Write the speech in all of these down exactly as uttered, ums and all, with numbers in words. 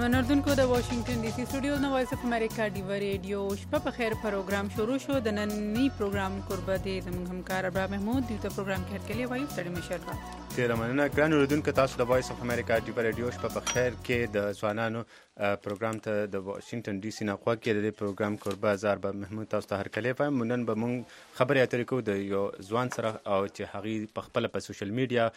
من اردوونکو د واشنگټن ډي سي سټوډیو نو وایس اف امریکا ډیو ریډیو شپه په خیر پروګرام شروع شو د نننی پروګرام قربت د زموږ همکار ابراهیم محمود د پروګرام کې هرکلی وایو ستړي مشه تیر مننه ګران اردوونکو تاسو د وایس اف امریکا ډیو ریډیو شپه په خیر کې د ځوانانو پروګرام ته د واشنگټن ډي سي نه خوا کې د پروګرام قربت زار به محمود تاسو ته هرکلی وایم. نن به موږ خبرې اترې کوو د یو ځوان سره او چې هغه په خپل په سوشل میډیا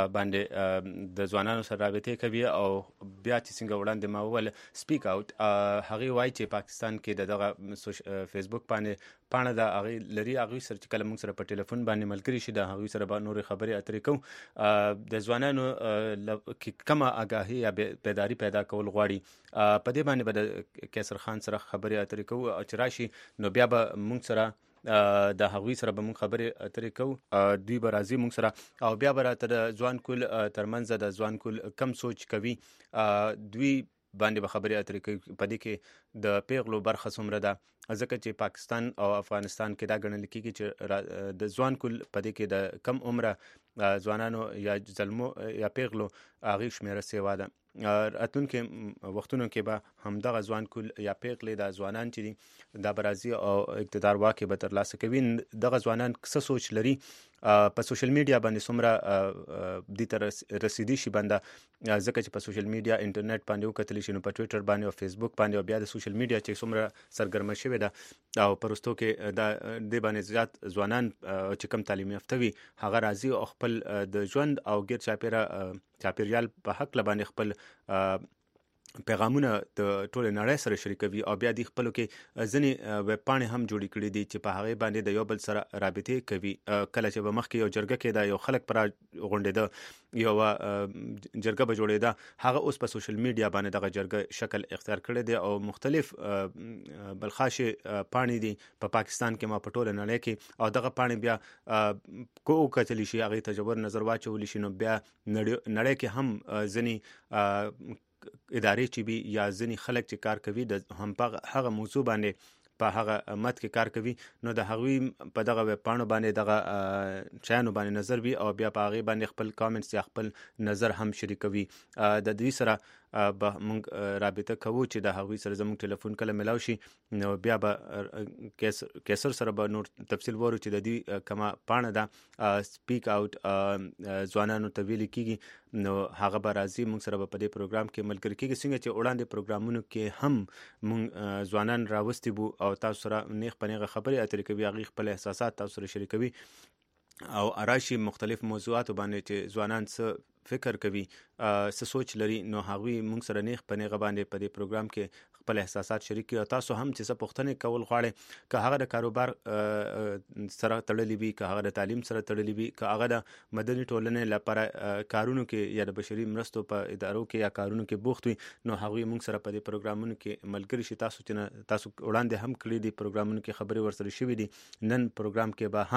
باندې د ځوانانو سره رابطه کوي او بیا چې څنګه وړاندې ما وویل سپیک اوټ هغه وایي چې پاکستان کې د دغه فیسبوک باندې پاڼه د هغه لري هغه سره چې کله موږ سره په ټلیفون باندې ملګری شي د هغه سره به نورې خبرې اترې کوو. د ځوانانو کې کومه آگاهي یا بیداری پیدا کول غواړي په دې باندې به د کیسر خان سره خبرې اترې کوو چې راشي نو بیا به موږ سره د هغوی سره به موږ خبرې اترې کوو. دوی به راځي موږ سره او بیا به راته د ځوان کول ترمنځ د ځوان کول کم سوچ کوي دوی باندې به خبرې اترې کوي. په دې کې د پیغلو برخه څومره ده ځکه چې پاکستان او افغانستان کې دا ګڼل کېږي چې د ځوان کول په دې کې د کم عمره ځوانانو یا زلمو یا پیغلو هغې شمېره سیوا ده. راتلونکي وختونو کې به همدغه ځوان کول یا پیغلې د ځوانان چې دي دا به راځي او اقتدار واکې به ترلاسه کوي. دغه ځوانان څه سوچ لري په سوشل میډیا باندې څومره دې ته رسیدي شي بنده ځکه چې په سوشل میډیا انټرنیټ باندې وکتلی شي نو په ټویټر باندې او فیسبوک باندې او بیا د سوشل میډیا چې څومره سرګرمه شوې ده او په وروستو کې دا دې باندې زیات ځوانان چې کم تعلیم یافته وي هغه راځي او خپل د ژوند او ګیر چاپیره چاپیریال په حق باندې خپل پیغامونه د ټول نړۍ سره شریکوي او بیا د خپلو کې ځینې ویب پاڼې هم جوړې کړي دي چې په هغې باندې د یو بل سره رابطې کوي. کله چې به مخکې یو جرګه کېده یو خلک پر غونډېده یو جرګه به جوړېده هغه اوس په سوشل میډیا باندې دغه جرګه شکل اختیار کړی دی او مختلف بلخاشې پاڼې دي په پاکستان کې ما په ټوله نړۍ کې او دغه پاڼې بیا کو وکتلی شي هغې ته ژور نظر واچولی شي نو بیا نړۍ کې هم ځینې ادارې چې وي یا ځینې خلک چې کار کوي د هم په هغه موضوع باندې په هغه مت کې کار کوي نو د هغوی په دغه ویب پاڼو باندې دغه شیانو باندې نظر وي او بیا په هغې باندې خپل کامنټس یا خپل نظر هم شریکوي. د دوی سره به موږ رابطه کوو چې د هغوی سره زموږ ټلیفون کله ملاو شي نو بیا به کیسر سره به نور تفصیل وورو چې د دوی کومه پاڼه ده سپیک اوټ ځوانانو ته ویلې کېږي نو هغه به راځي موږ سره به په دې پروګرام کې ملګري کېږي څنګه چې وړاندې پروګرامونو کې هم موږ ځوانان راوستي بو او تاسو سره نیغ په نیغه خبرې اترې کوي هغې خپل احساسات تاسو سره شریکوي او راشي مختلف موضوعاتو باندې چې ځوانان څه فکر کوي څه سوچ لري نو هغوی موږ سره نیغ په نیغه باندې په دې پروګرام کې خپل احساسات شریک کړي او تاسو هم چې څه پوښتنې کول غواړئ که هغه د کاروبار سره تړلي وي که هغه د تعلیم سره تړلي وي که هغه د مدني ټولنې لپاره کارونو کې یا د بشري مرستو په ادارو کې یا کارونو کې بوخت وي نو هغوی موږ سره په دې پروګرامونو کې ملګري شي. تاسو چې تاسو وړاندې هم کړي دي پروګرامونو کې خبرې ورسره شوي دي نن پروګرام کې به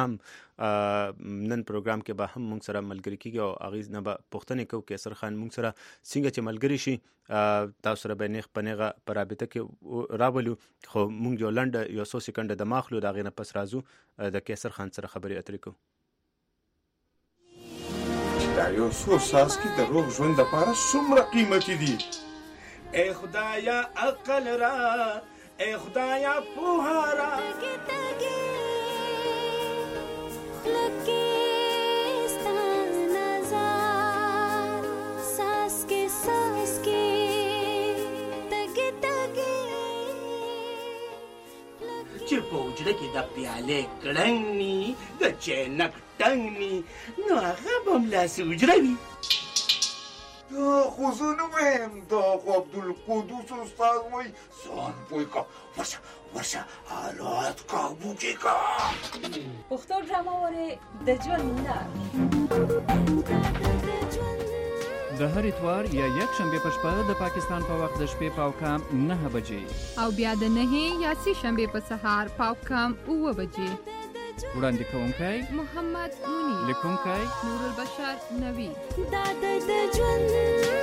هم نن پروګرام کې به هم موږ سره ملګري کېږي او هغې نه به پوښتنې کوو کیسر خان موږ سره څنګه چې ملګري شي تاسو سره به نیغ په نیغه په رابطه کې راولو خو موږ یو لنډه یو څو سکنډه د ماخلو د هغې نه پس راځو د کیسر خان سره خبرې اترې کوو. دا یو څو څاڅکي د روغ ژوند دپاره څومره قیمتي دي. ای خدایا عقل را ای خدایا پوهه را چې په حجره کې د پیالې کړنګ ني د چینک ټنګ ني نو هغه به هملاسې حجره وي. دا خو زه نه وایم دا خو عبدالقدوس استاد وایي ځان پوه کړه ورشه ورشه حالات کابو کې کړه. پښتو ډرامه وارې د ژوند لار د هر اتوار یا یک شنبه په شپه د پاکستان په وخت د شپې پاو کام نه بجې او بیا د نهې یا سې شنبه په سهار پاو کام اوه بجې. وړاندې کوونکی محمد منیر، لیکونکی نور البشر نوی. دا د ژوند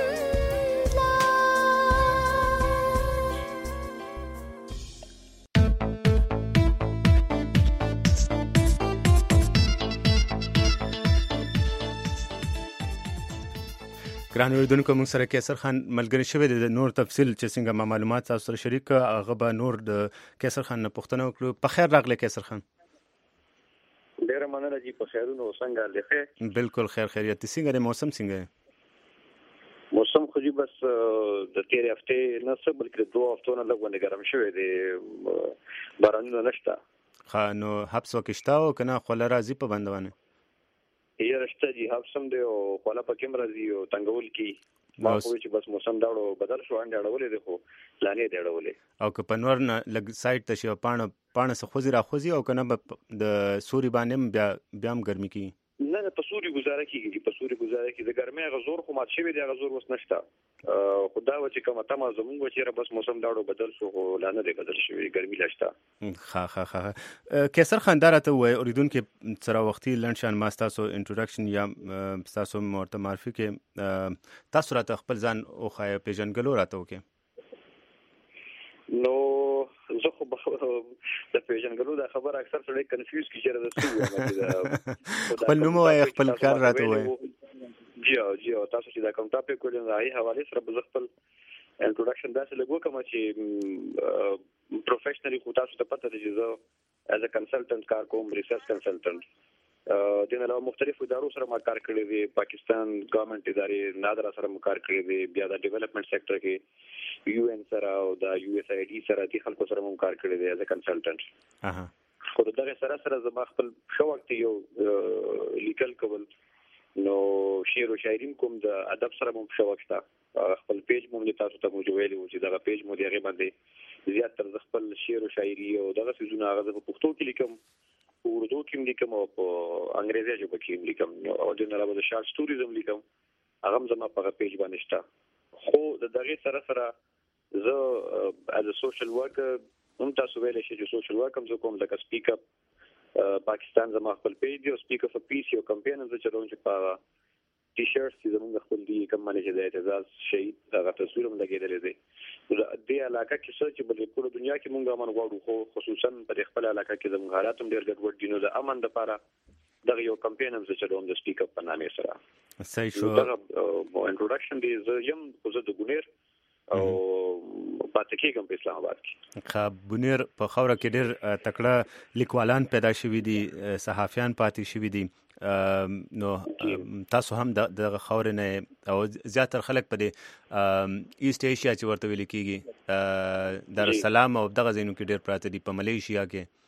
ګران اوریدونکو موږ سره کیسر خان ملګری شوی د نور تفصیل چې څنګه ما معلومات تاسو سره شریک هغه به نور د کیسر خان نه پوښتنه وکړو. په خیر راغلی کیسر خان. ډیره مننه جی، په خیرونو څنګه لخه؟ بالکل خیر خیریت. څنګه د موسم څنګه؟ موسم خو جی بس د تیر هفته نه څه بلکې دوه هفتو نه لږ باندې ګرم شوی دی، بارانونه نشته. خا نو حبس وکشتا او کنه خو لرازي په بندونه یې رشته جی حبسم دی او خپل پکې مرزي او تنگول کی ما خو چې بس موسم داړو بدل شو انډ اړولې دی خو لانې دی اړولې او که پنور نه لګ سایت ته شو پانه پانه سه خوځي را خوځي او کنه د سوري باندې بیا بیا هم ګرمي کی نه نه په سوري گزاره کیږي، په سوري گزاره کې د ګرمۍ غزور خو مات شوی دی، غزور وس نشته. خدا و چې کومه تمه زموږ و چې بس موسم داړو بدل شو خو لانه دی بدل شوی، ګرمي لاشته. ها ها ها کیسر خان دارته وای اوریدونکو سره وختي لنشان ما تاسو انټروډکشن یا تاسو مرته معرفي کې تاسو راته خپل ځان او خای پیژنګلو راته وکي. نو زه خو د پیژنګلو دا خبر اکثر سره کنفیوز کی چیرې د څه خپل نوم وای خپل کار راته وای. جی جی تاسو چې دا کوم ټاپک ولې راي حواله سره به خپل انټروډکشن داسې لګو کوم چې پروفیشنلی خو تاسو ته پته دی چې زه از ا کنسلټنټ کار کوم، ریسرچ کنسلټنټ. د نه علاوه مختلفو ادارو سره ما کار کړی دی، پاکستان ګورنمنت ادارې نادر سره ما کار کړی دی، بیا د ډیولپمنٹ سېکټر کې یو ان سره او د یو اس ای ډي سره د خلکو سره مو کار کړی دی از ا کنسلټنټ. اها خو دغه سره سره زما خپل شوق ته یو لیکل کول، نو شعر او شاعري کوم، د ادب سره مو شوق شته. خپل پیج مو تاسو ته مو ویلي و چې دغه پیج مو دی هغه باندې زیات تر خپل شعر او شاعري او دغه سيزونه هغه په پښتو کې لیکم، اردو کې لیکم او په انګریزي ژبه کې لیکم او د نه راوځي شارټ سټوریز هم لیکم، هغه زما په پیج باندې شته. خو د دغه سره سره زه از ا سوشل ورکر هم تاسو ویل شي چې سوشل ورک هم کوم لکه سپیک اپ پاکستان زما خپل پیج دی او سپیک اپ پیس یو کمپاین هم چلوم چې په ټي شرټس چې زموږ خپل دی کوم باندې چې د اعتزاز شهید هغه تصویر هم لګیدل دی. د علاقه کې څه چې بلې ټول دنیا کې مونږه امن غواړو، خو خصوصا په خپل علاقه کې زموږ حالات هم ډېر ګډوډ دي، نو د امن لپاره دغه یو کمپاین هم چلوم د سپیک اپ په نامه سره. صحیح شو. دا انټروډکشن دی. زه یم خو زه د ګونیر او پاتې کېږم په اسلام آباد کې. خا بونیر په خوره کې ډېر تکړه لیکوالان پیدا شوي دي، صحافیان پاتې شوي دي، نو تاسو هم د خاورې نه او زیاتره خلک په دې ایست ایشیا چې ورته ویل کېږي در السلام او دغه ځایونو کې ډېر پراته دي، په ملیشیا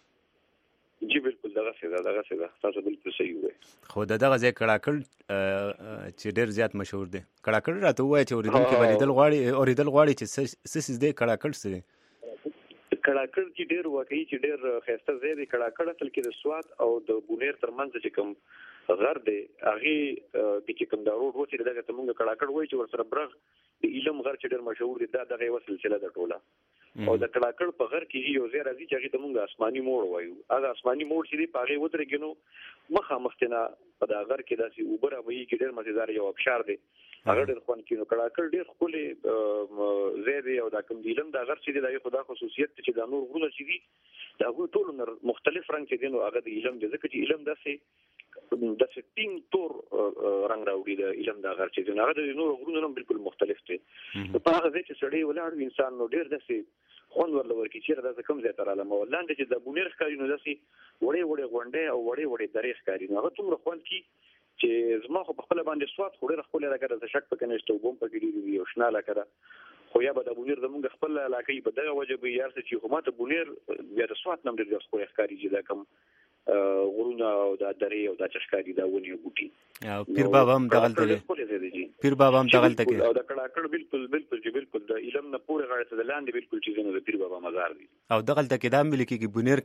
کې. جی بالکل دغه څه ده دغه څه ده تاسو بالکل صحیح وایي. خو دغه ځای کړاکړ چې ډېر زیات مشهور دی. کړاکړ راته وایي چې اوریدونکي به لیدل غواړي اوریدل غواړي چې څه څه دی کړاکړ څه دی. کړاکړ چې ډېر واقعي چې ډېر ښایسته ځای دی. کړاکړ اصل کې د سوات او د بونیر ترمنځ چې کوم غر دی هغه چې کوم دا روډ و چې دغه ته مونږ کړاکړ وایي چې ورسره برغ د علم غر چې ډېر مشهور دی، دا دغه یو سلسله ده ټوله. او د کړاکړ په غر کې یو ځای راځي چې هغه ته مونږ آسماني موړ وایو. هغه آسماني موړ چې دی په هغه ودرېږي نو مخه مختنه په دا غر کې داسې اوبه راوي چې ډېر مزیدار یو ابشار دی، هغه ډېر خوند کوي. نو کړاکړ ډېر ښکلی ځای دی او دا کوم د علم دا غر چې دی دا یو خدا خصوصیت چې دا نور غرونه چې دي دا هغوی ټول مختلف رنګ چې دی نو هغه د علم دی، ځکه چې علم داسې داسې ټینګ تور رنګ راوړي د علم دا غر چې دی، هغه د نورو غرونو نه بالکل مختلف دی. په هغه ځای چې سړی ولاړ انسان نو ډېر داسې خوند ورله ورکړي چېرې داسې کوم ځای ته رالم. او لاندې چې د بونیر ښکاري نو داسې وړې وړې غونډۍ او وړې وړې درې ښکاري، نو هغه دومره خوند کي چې زما خو په خپله باندې سوات خو ډېره ښکلې لکه داسې شک پکې نشته، اوبه هم پکې ډېرې وي او شنه لکه ده. خو یا به د بونیر زمونږ خپل علاقه یي په دغه وجه به یار څه چې خو ما ته بونیر بیا د سوات نه هم ډېر ښکلی ښکاري چې دا کوم غرونه او دا درې او دا چې ښکاري دا ونې او بوټي. او پیر بابا هم دغلته دی، پیر بابا هم دغلته کې او د کړاکړ بالکل بالکل چې بالکل د علم نه پورې غاړه ته د لاندې بالکل چیزونه د پیر بابا مزار دي. او دغلته کې دا هم ویل کېږي بونیر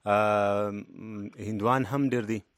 کې هندوان هم ډېر دي.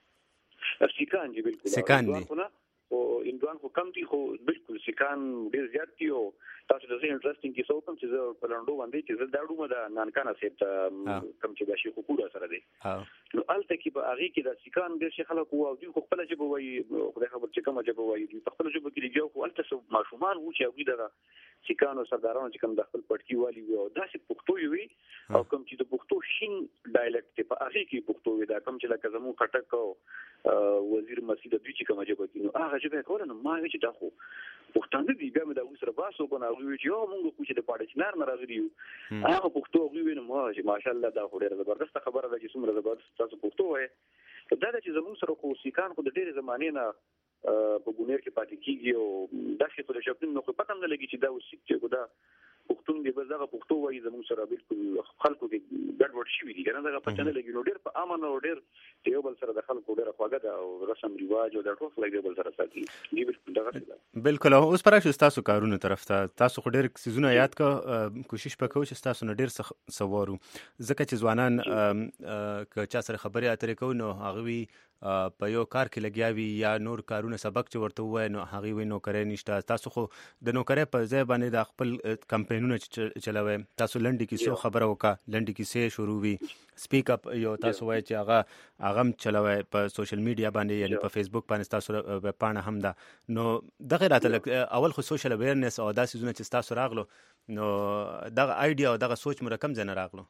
سیکان دي بالکل سیکان دي او هندوان خو کم دي، خو بالکل سیکان ډېر زیات دي. او تاسو د زه انټرسټینګ کیسه وکړم چې زه په لنډو باندې چې زه دا ډومه د نانکانا صاحب ته کوم چې د شیخ کوډا سره دی، نو هلته کې به هغې کې د سیکان ډېر ښه خلک وو او دوی خو خپله ژبه وایي، خدای خبر چې کومه ژبه وایي، دوی په خپله ژبه کې لګیا خو هلته څه ماشومان وو چې هغوی دغه سیکانو سردارانو چې کوم د خپل پټکي والي وي او داسې پښتو یې وي او کوم چې د پښتو شین ډایلکټ دی په هغې کې پښتو وي، دا کوم چې لکه زموږ خټک او وزیر مسیح د دوی چې کومه ژبه دي نو هغه ژبه یې کوله وکړه نو ما چې دا خو پښتانه دي بیا مې دا سره باسو کنه او چې یو موږ خو چې د پاړې چنار نه راغلی یو هغه پښتو غوي وینم چې ماشاءالله دا خو ډېره زبردست خبره ده چې څومره زبردست تاسو پښتو وایي دا چې زموږ سره خو سیکان خو د ډېرې زمانې نه په ګونیر کې پاتې کیږي او دا شی په شپږ نو خو پته نه لګي چې دا وسیک چې دا پښتون دی بس دغه پښتو وایي زموږ سره بالکل خلکو کې ګډوډ شوي دي کنه دغه پته نه لګي نو ډېر په امن او ډېر یو بل سره د خلکو ډېر خواږه ده او رسم ریواج او د ټول خلک بل سره ساتي دی بالکل دغه بالکل اوس پر شي تاسو کارونه طرف ته تاسو خو ډېر سيزونه یاد کا کوشش وکړو چې تاسو نه ډېر سوارو ځکه چې ځوانان ک چا سره خبرې اترې کوي نو هغه په یو کار کې لګیاوي یا نور کارونه سبق چې ورته وای نو هغه وی نوکرې نشته تاسو خو د نوکرې په ځای باندې د خپل کمپاینونه چلوي تاسو لنډی کې څو خبره وکا لنډی کې سه شروع وی سپیک اپ یو تاسو وای چې هغه هغه چلوي په سوشل میډیا باندې یعنی په فیسبوک باندې تاسو پاڼه هم ده نو دغه راته اول خو سوشل اویرنس او داسې زونه چې تاسو راغلو نو دغه ایډیا او دغه سوچ مرکم ځنه راغلو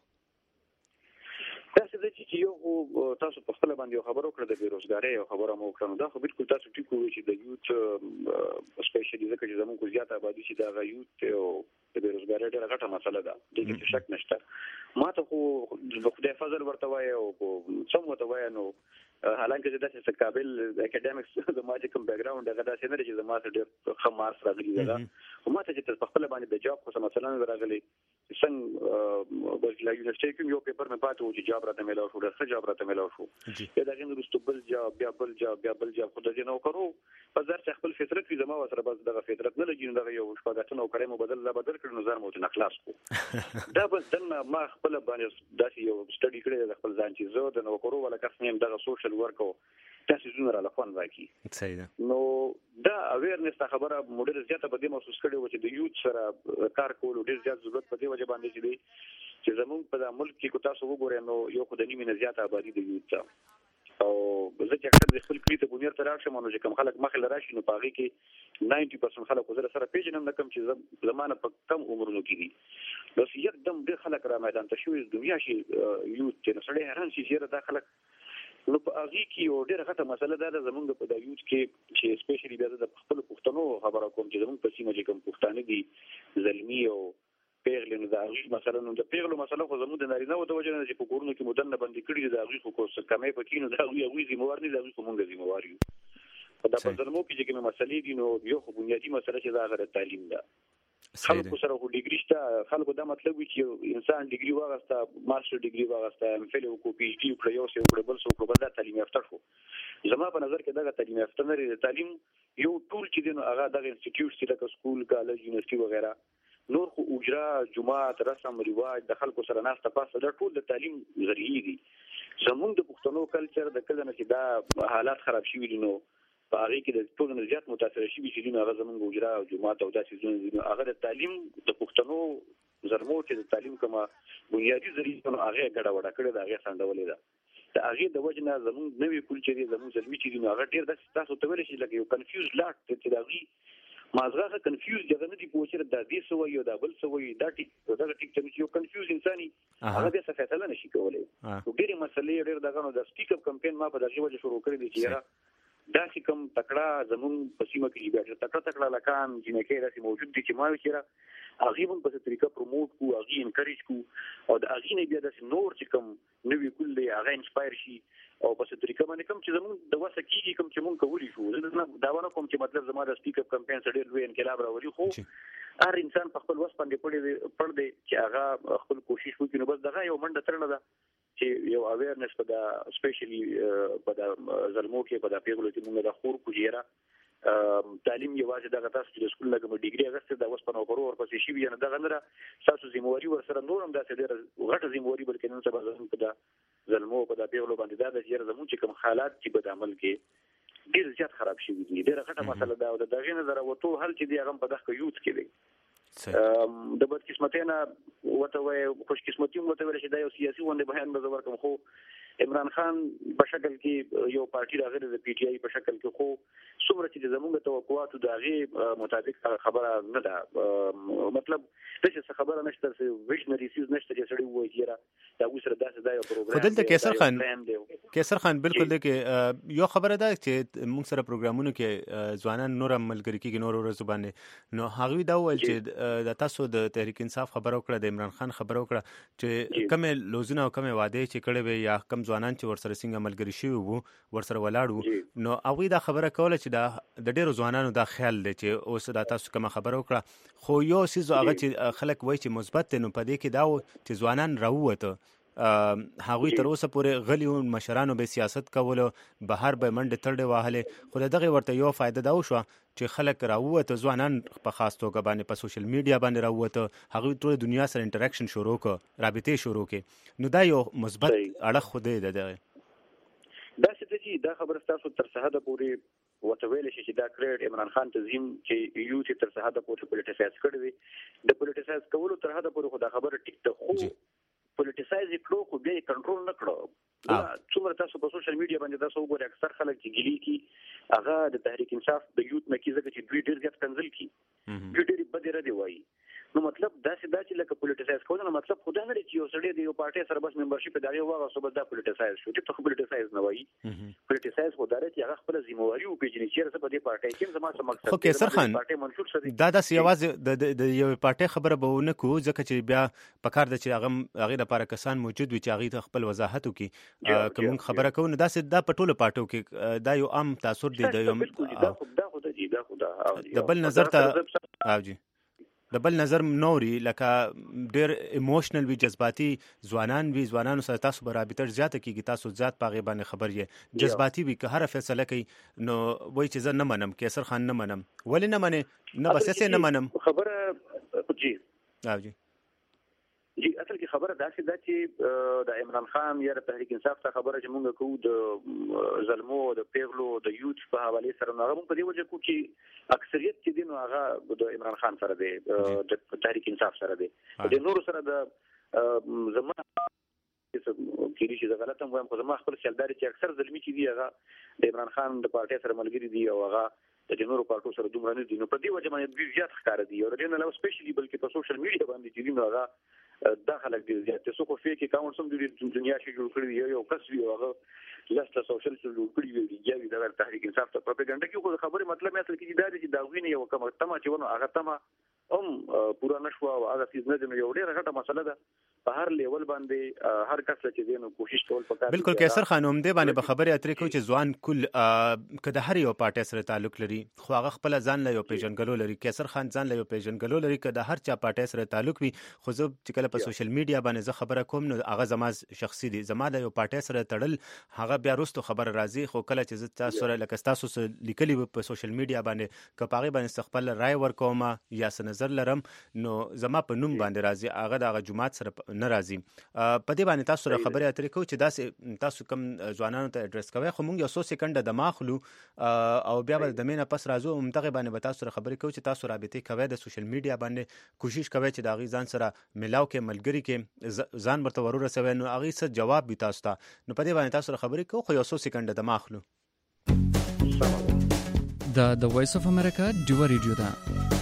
چې یو تاسو په خپل باندې خبرو کړل د بیروزګاری او خبره مو کړنو دا خو بالکل تاسو ټیک وی چې د یوت سپیشلی ځکه چې زموږ زیاته آبادی چې دا یوت او د بیروزګاری ډېره غټه مسله ده د دې شک نشته ما ته خو د خدای فضل ورته وای او څوم ورته وای نو حالانکه چې داسې قابل اکیډمیکس د ما چې کوم بیک ګراوند هغه داسې نه دی چې زما ته ډېر ښه مارکس راغلي ده خو ما ته چې په خپل باندې د جاب خو مثلا راغلي څنګه د یونیورسيټي کوم یو پیپر مې پاتو چې جاب راته ملو شو د ښه جاب راته ملو شو دا د غوښتو بل جاب بیا بل جاب بیا بل جاب خو د جنو کرو په ځر چې خپل فطرت وي زما سره بس دغه فطرت نه لګي دغه یو شپږ نو کړم بدل لا بدل کړو نظر مو ته خلاص کو دا بس دنه ما خپل باندې داسې یو سټډي کړی د خپل ځان چې زه د نو کرو ولا کس نیم دغه سوشل ورک تاسو زونه را لخوان راکی صحیح ده نو دا اویرنس خبره موډر زیاته په دې محسوس کړي و چې د یوت سره کار کول ډیر زیات ضرورت په دې وجه باندې چې دی چې زموږ په ملک کې کو تاسو وګورئ نو یو خو د نیمه نه زیاته آبادی د یوت او زه چې اکثر د خپل کلی ته بنیر تر راشم نو چې کوم خلک مخه لراشي نو پاږي کې نود پرسنټ خلک وزره سره پیژنم نه کوم چې زمانه په کم عمرونو کې دي بس یکدم د خلک را میدان ته شوې دنیا شي یوت چې سړی حیران شي چې دا خلک نو په هغه کې یو ډېر غټه مسله ده زمونږ په د یوت کې چې سپیشلی بیا د خپل پښتنو خبره کوم چې زمونږ په سیمه کې کوم پښتانه دي زلمی او پیغلې نو د هغه مسله نو د پیغلو مسله خو زموږ د نارینه و د وجه نه چې په کورونو کې مدنه باندې کړي د هغه خو کوڅه کمې پکې نو د هغه هغه ذمہوار نه د هغه مونږ ذمہوار یو په دا په ځلمو کې چې کوم مسلې دي نو یو خو بنیادی مسله چې دا غره تعلیم ده خلکو سره خو ډیګری شته خلکو دا مطلب وي چې انسان ډیګری واغسته ماستر ډیګری واغسته ام فل او کو پی ایچ ډی او یو څه او بل څه او بل دا تعلیم یافته شو زما په نظر کې دا تعلیم یافته نه لري تعلیم یو ټول چې دین هغه د انسټیټیوټ چې لکه سکول کالج یونیورسيټي وغیرہ نور خو اجرا جمعات رسم رواج د خلکو سره ناسته پاسه دا ټول د تعلیم ذریعہ دي زموږ د پښتنو کلچر د کله نه چې دا حالات خراب شي نو په هغه کې د ټول نه زیات متاثر شي چې نو هغه زموږ اجرا او جمعات او داسې ځینې هغه د تعلیم د پښتنو زرمو چې د تعلیم کومه بنیادی ذریعہ نو هغه ګډه وډه کړې دا هغه سندولې ده د هغه د وجنه زموږ نوې کلچر زموږ زلمی چې نو هغه ډیر د تاسو ته ویل شي لکه یو کنفیوز لاټ چې دا وی مازغه کنفیوز دغه نه دی پوښتنه د دې سو یو د بل سو دا ټیک دا ټیک چې یو کنفیوز انساني هغه د څه فیصله نشي کولای ډېرې مسلې ډېر دغه نو د سپیک اپ کمپاین ما په دغه وجه شروع کړی دی چې دا چې کوم تکړه زمون په سیمه کې بیا تکړه تکړه لکان جنکې داسې موجود دي چې ما وکړه هغه هم په طریقه پروموټ کو هغه انکریج کو او د هغه نه بیا د نور چې کوم نوې کول دی هغه انسپایر شي او په طریقه باندې کوم چې زمون د وسه کیږي کوم چې مونږ کولی شو زه دا ونه کوم چې مطلب زما د سپیک اپ کمپاین سره ډېر لوی انقلاب راوړي خو هر انسان په خپل وس باندې پړې پړ دی چې هغه خپل کوشش وکړي نو بس دغه یو منډه ترنه ده چې یو اویرنس په دا سپیشلی په دا زلمو کې په دا پیغلو کې موږ د خور کوجیرا تعلیم یوازې دغه تاسو چې سکول لګم ډیګري اغسته دا اوس په نو ورو ورپسې شي وینه دغه نه تاسو ذمہواری ور سره نورم داسې ډېر غټه ذمہواری بلکې نن سبا زموږ په دا زلمو په دا پیغلو باندې دا د چیرې زموږ چې کوم حالات چې په عمل کې ډېر زیات خراب شي دي ډېر غټه مسله ده او د دغه نظر وته هل چې دی هغه په دغه یوت کې دی د بدقسمتۍ نه ورته وایي خوشقسمتي هم ورته ویلی چې دا یو سیاسي غونډې بیان به زه ورکړم، خو عمران خان په شکل کې یو پارټي راغلی د پی ټی آی په شکل کې، خو څومره چې زموږ توقعاتو د هغې مطابق خبره نه ده. مطلب داسې څه خبره نشته چې ویژنري څیز نشته چې سړی ووایي چې یاره د هغوی سره داسې دا یو پروګرام خو دلته کیسر خان کیسر خان بالکل دی کې یو خبره ده چې موږ سره پروګرامونو کې ځوانان نور هم ملګري کېږي نور ورځو باندې، نو هغوی دا وویل چې د تاسو د تحریک انصاف خبره وکړه، د عمران خان خبره وکړه چې کومې لوزونه او کومې وعدې چې کړې وې یا کوم ځوانان چې ورسره څنګه ملګري شوي وو ورسره ولاړ وو، نو هغوی دا خبره کوله چې دا د ډېرو ځوانانو دا خیال دی چې اوس دا تاسو کومه خبره وکړه، خو یو څیز هغه چې خلک وایي چې مثبت دی، نو په دې کې دا و چې ځوانان راووته، هغوی تر اوسه پورې غلي وو، مشرانو به سیاست کولو، بهر به منډې ترډې وهلې، خو د دغې ورته یو فایده دا وشوه چې خلک راووته، ځوانان په خاص توګه باندې په سوشل میډیا باندې راووته، هغوی ټول دنیا سره انټراکشن شروع کړه، رابطې شروع کړې، نو دا یو مثبت اړخ خو دی د دغې. داسې ده چې دا خبره ستاسو تر څه حده پورې ورته ویلی شي چې دا کریډ عمران خان تنظیم چې یو چې تر څه حده پورې پولیټیسایز کړی وي، د پولیټیسایز کولو تر حده پورې خو دا خبره ټیک ده، خو پولیټیسایز یې کړو خو بیا یې کنټرول نه کړو. څومره تاسو په سوشل میډیا باندې تاسو وګورئ اکثر خلک چې ګیلې کي هغه د تحریک انصاف د یوت نه کي، ځکه چې دوی ډېر زیات کنځل کي، دوی ډېرې بدې ردې وایي. نو مطلب داسې دا چې لکه پولیټیسایز کول نه مطلب خو دا نه دی چې یو سړی د یو پارټۍ سره بس ممبرشپ یې د هغې واغوستو بس دا پولیټیسایز شو، ټیک ته خو پولیټیسایز نه وایي. پولیټیسایز خو دا دی چې هغه خپله ذمهواري وپېژني چې یاره زه په دې پارټۍ کې یم، زما څه مقصد خو کیسر خان دا داسې یوازې د یوې پارټۍ خبره به ونه کړو، ځکه چې بیا پکار ده چې هغه هغې دپاره کسان موجود وي چې هغې ته خپل وضاحت وکړي. که موږ خبره کوو نو داسې دا په ټولو پارټیو کې دا یو عام تاثر دی، د بل نظر ته جی د بل نظر نوري لکه ډېر ایموشنل وي، جذباتي ځوانان وي، ځوانانو سره تاسو به رابطه زیاته کېږي، تاسو زیات په هغې باندې خبر یې، جذباتي وي، که هره فیصله کوي نو وایي چې زه نه منم، کیسر خان نه منم، ولې نه منې؟ نه بس یې نه منم خبره جی جی جی اصل کې خبره داسې ده چې د عمران خان یا د تحریک انصاف ته خبره چې موږ کوو د ظلمو د پیغلو د یوت په حوالې سره، نو هغه موږ په دې وجه کوو چې اکثریت چې دی نو هغه د عمران خان سره دی، د تحریک انصاف سره دی، د نورو سره د زما کېدای شي زه غلط هم وایم، خو زما خپل خیال دا دی چې اکثر ظلمي چې دي هغه د عمران خان د پارټۍ سره ملګري دي او هغه د نورو پارټو سره دومره نه دي، نو په دې وجه باندې دوی زیات ښکاره دي. او د دې نه علاوه سپیشلي بلکې په سوشل میډیا باندې چې دي نو هغه دا خلک ډېر زیات دي. څو خو فیک اکاونټس هم د دنیا شي جوړ کړي دي، یو کس وي هغه لس له سوشل جوړ کړي وي یا وي د تحریک انصاف ته پروپاګاندا کوي، خو خبرې مطلب یې اصل کې دا دی چې دا غوی نه یو کومه تمه چې ونه هغه تمه هم پوره نشوه او هغه څیز نه دی، نو یو ډېره غټه مسله ده په هر لیول باندې هر کس چې دی نو کوشش کول پکار. بالکل کیسر خان هم دې باندې به خبرې اترې کوي چې ځوان کل که د هر یو پارټۍ سره تعلق لري خو هغه خپله ځان له یو پیژنګلو لري، کیسر خان ځان له یو پیژنګلو لري، که د هر چا پارټۍ سره تعلق وي، خو زه چې کله په سوشل میډیا باندې زه خبره کوم نو هغه زما شخصي دي، زما د یو پارټۍ سره تړل هغه بیا وروستو خبره راځي، خو کله چې زه تاسو سره لکه ستاسو څه لیکلي وي په سوشل میډیا باندې که په هغې باندې خپل رای ورکوم یا څه نظر لرم نو زما په نوم باندې راځي، هغه د هغه جومات سره نه راځي. په دې باندې تاسو سره خبرې اترې کوو چې داسې تاسو کوم ځوانانو ته اډرس کوئ، خو موږ یو څو سکنډه دمه اخلو او بیا به د دمې نه پس راځو، همدغې باندې به تاسو سره خبرې کوو چې تاسو رابطې کوئ د سوشل میډیا باندې، کوشش کوئ چې د هغې ځان سره ملاو کې ملګري کې ځان ورته ور ورسوئ، نو هغې څه جواب وي تاسو ته، نو په دې باندې تاسو سره خبرې کوو، خو یو څو سکنډه دمه اخلو. دا د وایس اف امریکا ډیوه ریډیو ده،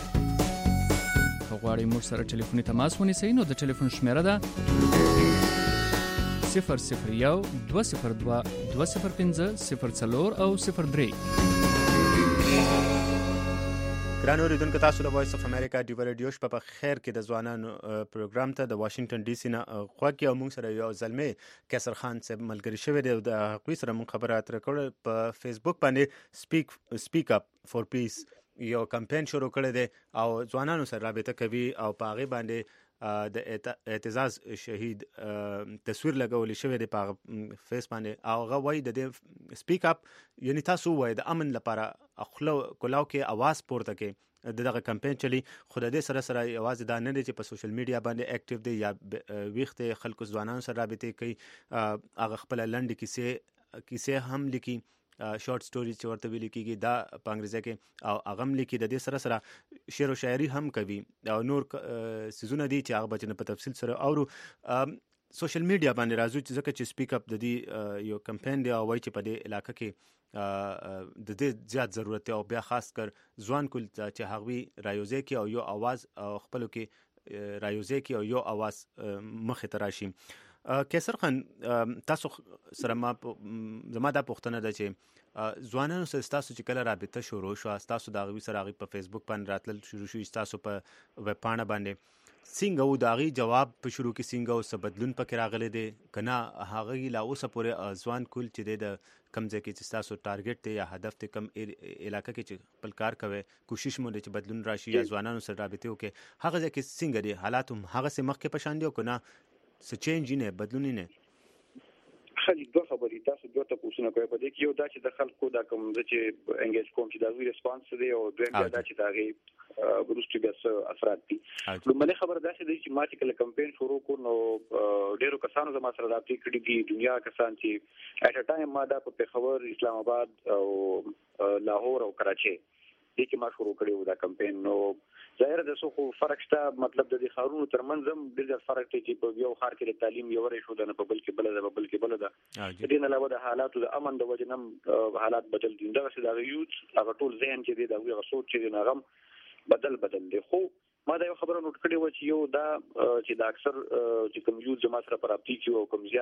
غواړئ موږ سره ټلیفوني تماس ونیسئ نو د ټلیفون شمیره ده صفر صفر یو دوه صفر دوه دوه صفر پنځه صفر څلور او صفر درې. ګرانو اوریدونکو تاسو د وایس اف امریکا ډیوه ریډیو شپه په خیر کې د ځوانانو پروګرام ته د واشنګټن ډي سي نه غوږ کې او موږ سره یو زلمی کیسر خان صاحب ملګري شوی دی او د هغوی سره موږ خبره اترې کړې. په فیسبوک باندې سپیک سپیک اپ فور پیس یو کمپین شروع کړی دی او ځوانانو سره رابطه کوي او په هغې باندې د اعتزاز شهید تصویر لګولی شوی دی په فیس باندې او هغه وایي د دې سپیک اپ یعنی تاسو ووایئ د امن لپاره خوله کلاو کې اواز پورته کې د دغه کمپین چلی، خو د دې سره سره یوازې دا نه دی چې په سوشل میډیا باندې اکټیو دی یا ویښ دی، خلکو ځوانانو سره رابطې کوي، هغه خپله لنډې کیسې کیسې هم لیکي شارټ سټوري چې ورته ویل کېږي دا په انګریزي کې او هغه هم لیکي. د دې سره سره شعر او شاعري هم کوي او نور سيزونه دي چې هغه به په تفصیل سره اورو. سوشل میډیا باندې راځو چې ځکه چې سپیک اپ د دې یو کمپاین دی او وایي چې په دې علاقې کې د دې زیات ضرورت دی او بیا خاص کر ځوان کول چې هغوی رايوځي کې او یو आवाज او خپل کې رايوځي کې او یو आवाज مخې ته راشي. کیسر خان تاسو سره ما زما دا پوښتنه ده چې ځوانانو سره تاسو چې کله رابطه شروع شو تاسو د هغوی سره هغوی په فیسبوک باندې راتلل شروع شو تاسو په ویب پاڼه باندې څنګه و د هغې جواب په شروع کې څنګه و څه بدلون پکې راغلی دی که نه هغوی لا اوسه پورې ځوان کول چې دی د کوم ځای کې چې ستاسو ټارګټ دی یا هدف دی کوم علاقه کې چې خپل کار کوئ کوشش مو دی چې بدلون راشي یا ځوانانو سره رابطې وکړي هغه ځای کې څنګه دی حالات هم هغسې مخکې په شان دي او که نه څه چینج نه بدلون نه خالي دوه خبرې تاسو دوه تاسو نه کوي په دې کې یو دا چې د خلکو دا کوم چې انګیج کوم چې دا وی ریسپانس دی او دویم دا چې دا غي ګروستي بس افراد دي. لومړی خبر دا چې ما چې کله کمپاین شروع کړ نو ډیرو کسانو زما سره رابطه کړې دي دنیا کسان چې اټ ا ټایم ما دا په پیښور اسلام آباد او لاهور او کراچي دې کې ما شروع کړو دا کمپاین. نو ظاهر د څه خو فرق شته مطلب د دې خارونو ترمنځ هم ډېر فرق دی چې په یو خار کې تعلیم یو ورې شو د نه په بل کې بل د بل کې بل د دې نه علاوه د حالاتو د امن د وجه نم حالات بدل دي دا چې د یوت هغه ټول ذهن چې دی دا یو سوچ چې نه غم بدل بدل دی. خو ما دا یو خبره نوٹ کړې و چې یو دا چې دا اکثر چې کوم یوت جما سره پراپتی کیو او کوم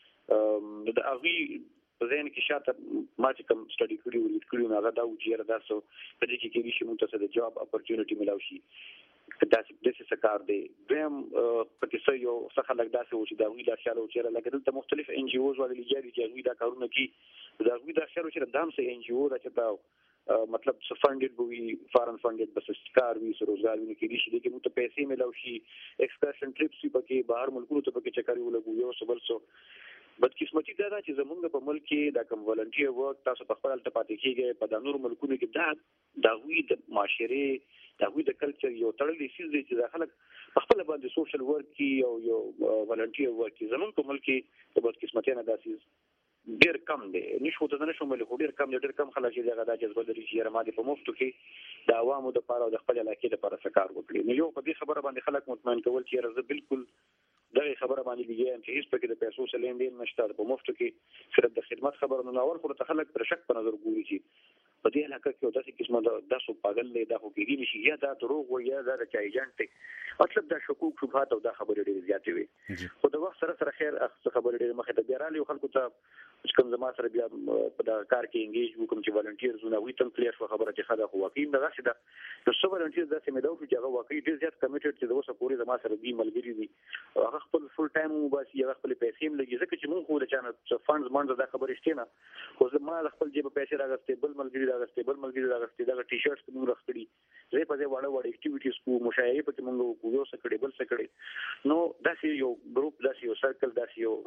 زیات د اغي ذهن کې شاته ما چې کوم سټډي کړی و لیک کړی نو هغه دا و چې دا سو په دې کې کې شي موږ ته د جاب اپورتونټی ملاوي شي دا چې د څه کار دی دیم په کې سې یو څه خلک داسې و چې دا وی دا شاله و چې لکه دلته مختلف ان جی اوز ولې لګي چې وی دا کارونه کوي دا وی دا شاله چې دام سه ان جی او دا چې دا مطلب څه فندډ وي فارن فندډ بس کار وی سره روزګار وی کې شي چې موږ ته پیسې ملاوي شي ایکسکرشن ټریپس په کې بهر ملکونو ته په کې چکرې ولګو یو سبل سو بدقسمتي دا ده چې زمونږ په ملک کې دا کوم ولنټیر ورک تاسو په خپل الته پاتې کېږئ په د نور ملکونو کې دا د هغوی د معاشرې د هغوی د کلچر یو تړلی څیز دی چې دا خلک په خپل باندې سوشل ورک کې او یو ولنټیر ورک کې زمونږ په ملک کې د بدقسمتۍ نه دا څیز ډېر کم دی نشو ته نه شو ملي خو ډېر کم دی ډېر کم خلک چې دغه دا جذبه لري چې یاره ما دې په مفتو کې د عوامو دپاره او د خپل علاقې دپاره څه کار وکړي. نو یو په دې خبره باندې خلک مطمئن کول چې یاره زه بالکل دغه خبره باندې لګیم چې هیڅ پکې د پیسو څه لین دین نشته په مفتو کې صرف د خدمت خبره نه اول خو ته خلک پر شک په نظر ګوري چې په دې علاقه کې داسې قسمه د داسو پاگل دی دا خو کېږي نشي یا دا دروغ و یا دا د چا ایجنټ دی مطلب دا شکوک شبهات او دا خبرې ډېرې زیاتې وي. خو د وخت سره سره خیر خبرې ډېرې مخې ته بیا راغلي خلکو ته چې کوم زما سره بیا په دغه کار کې انګیج وو کوم چې والنټیرز وو هغوی ته هم کلیر شوه خبره چې ښه ده خو واقعي دغسې ده نو څه والنټیرز داسې مې دا وشو چې هغه واقعي ډېر زیات کمیټډ چې د اوسه پورې زما سره دي ملګري دي او هغه خپل فل ټایم هم وباسي هغه خپلې پیسې هم لګي ځکه چې مونږ خو د چا نه فنډز منډز دا خبرې شتې نه خو زما د خپل جیبه پیسې راغستې بل ملګري راغستې بل ملګري راغستې دغه ټي شرټس مونږ راغستړي زه په دې واړه واړه اکټیویټیز کوو مشاعرې پکې مونږ وکړو یو څه کړی بل څه کړی نو داسې یو ګروپ داسې یو سرکل داسې یو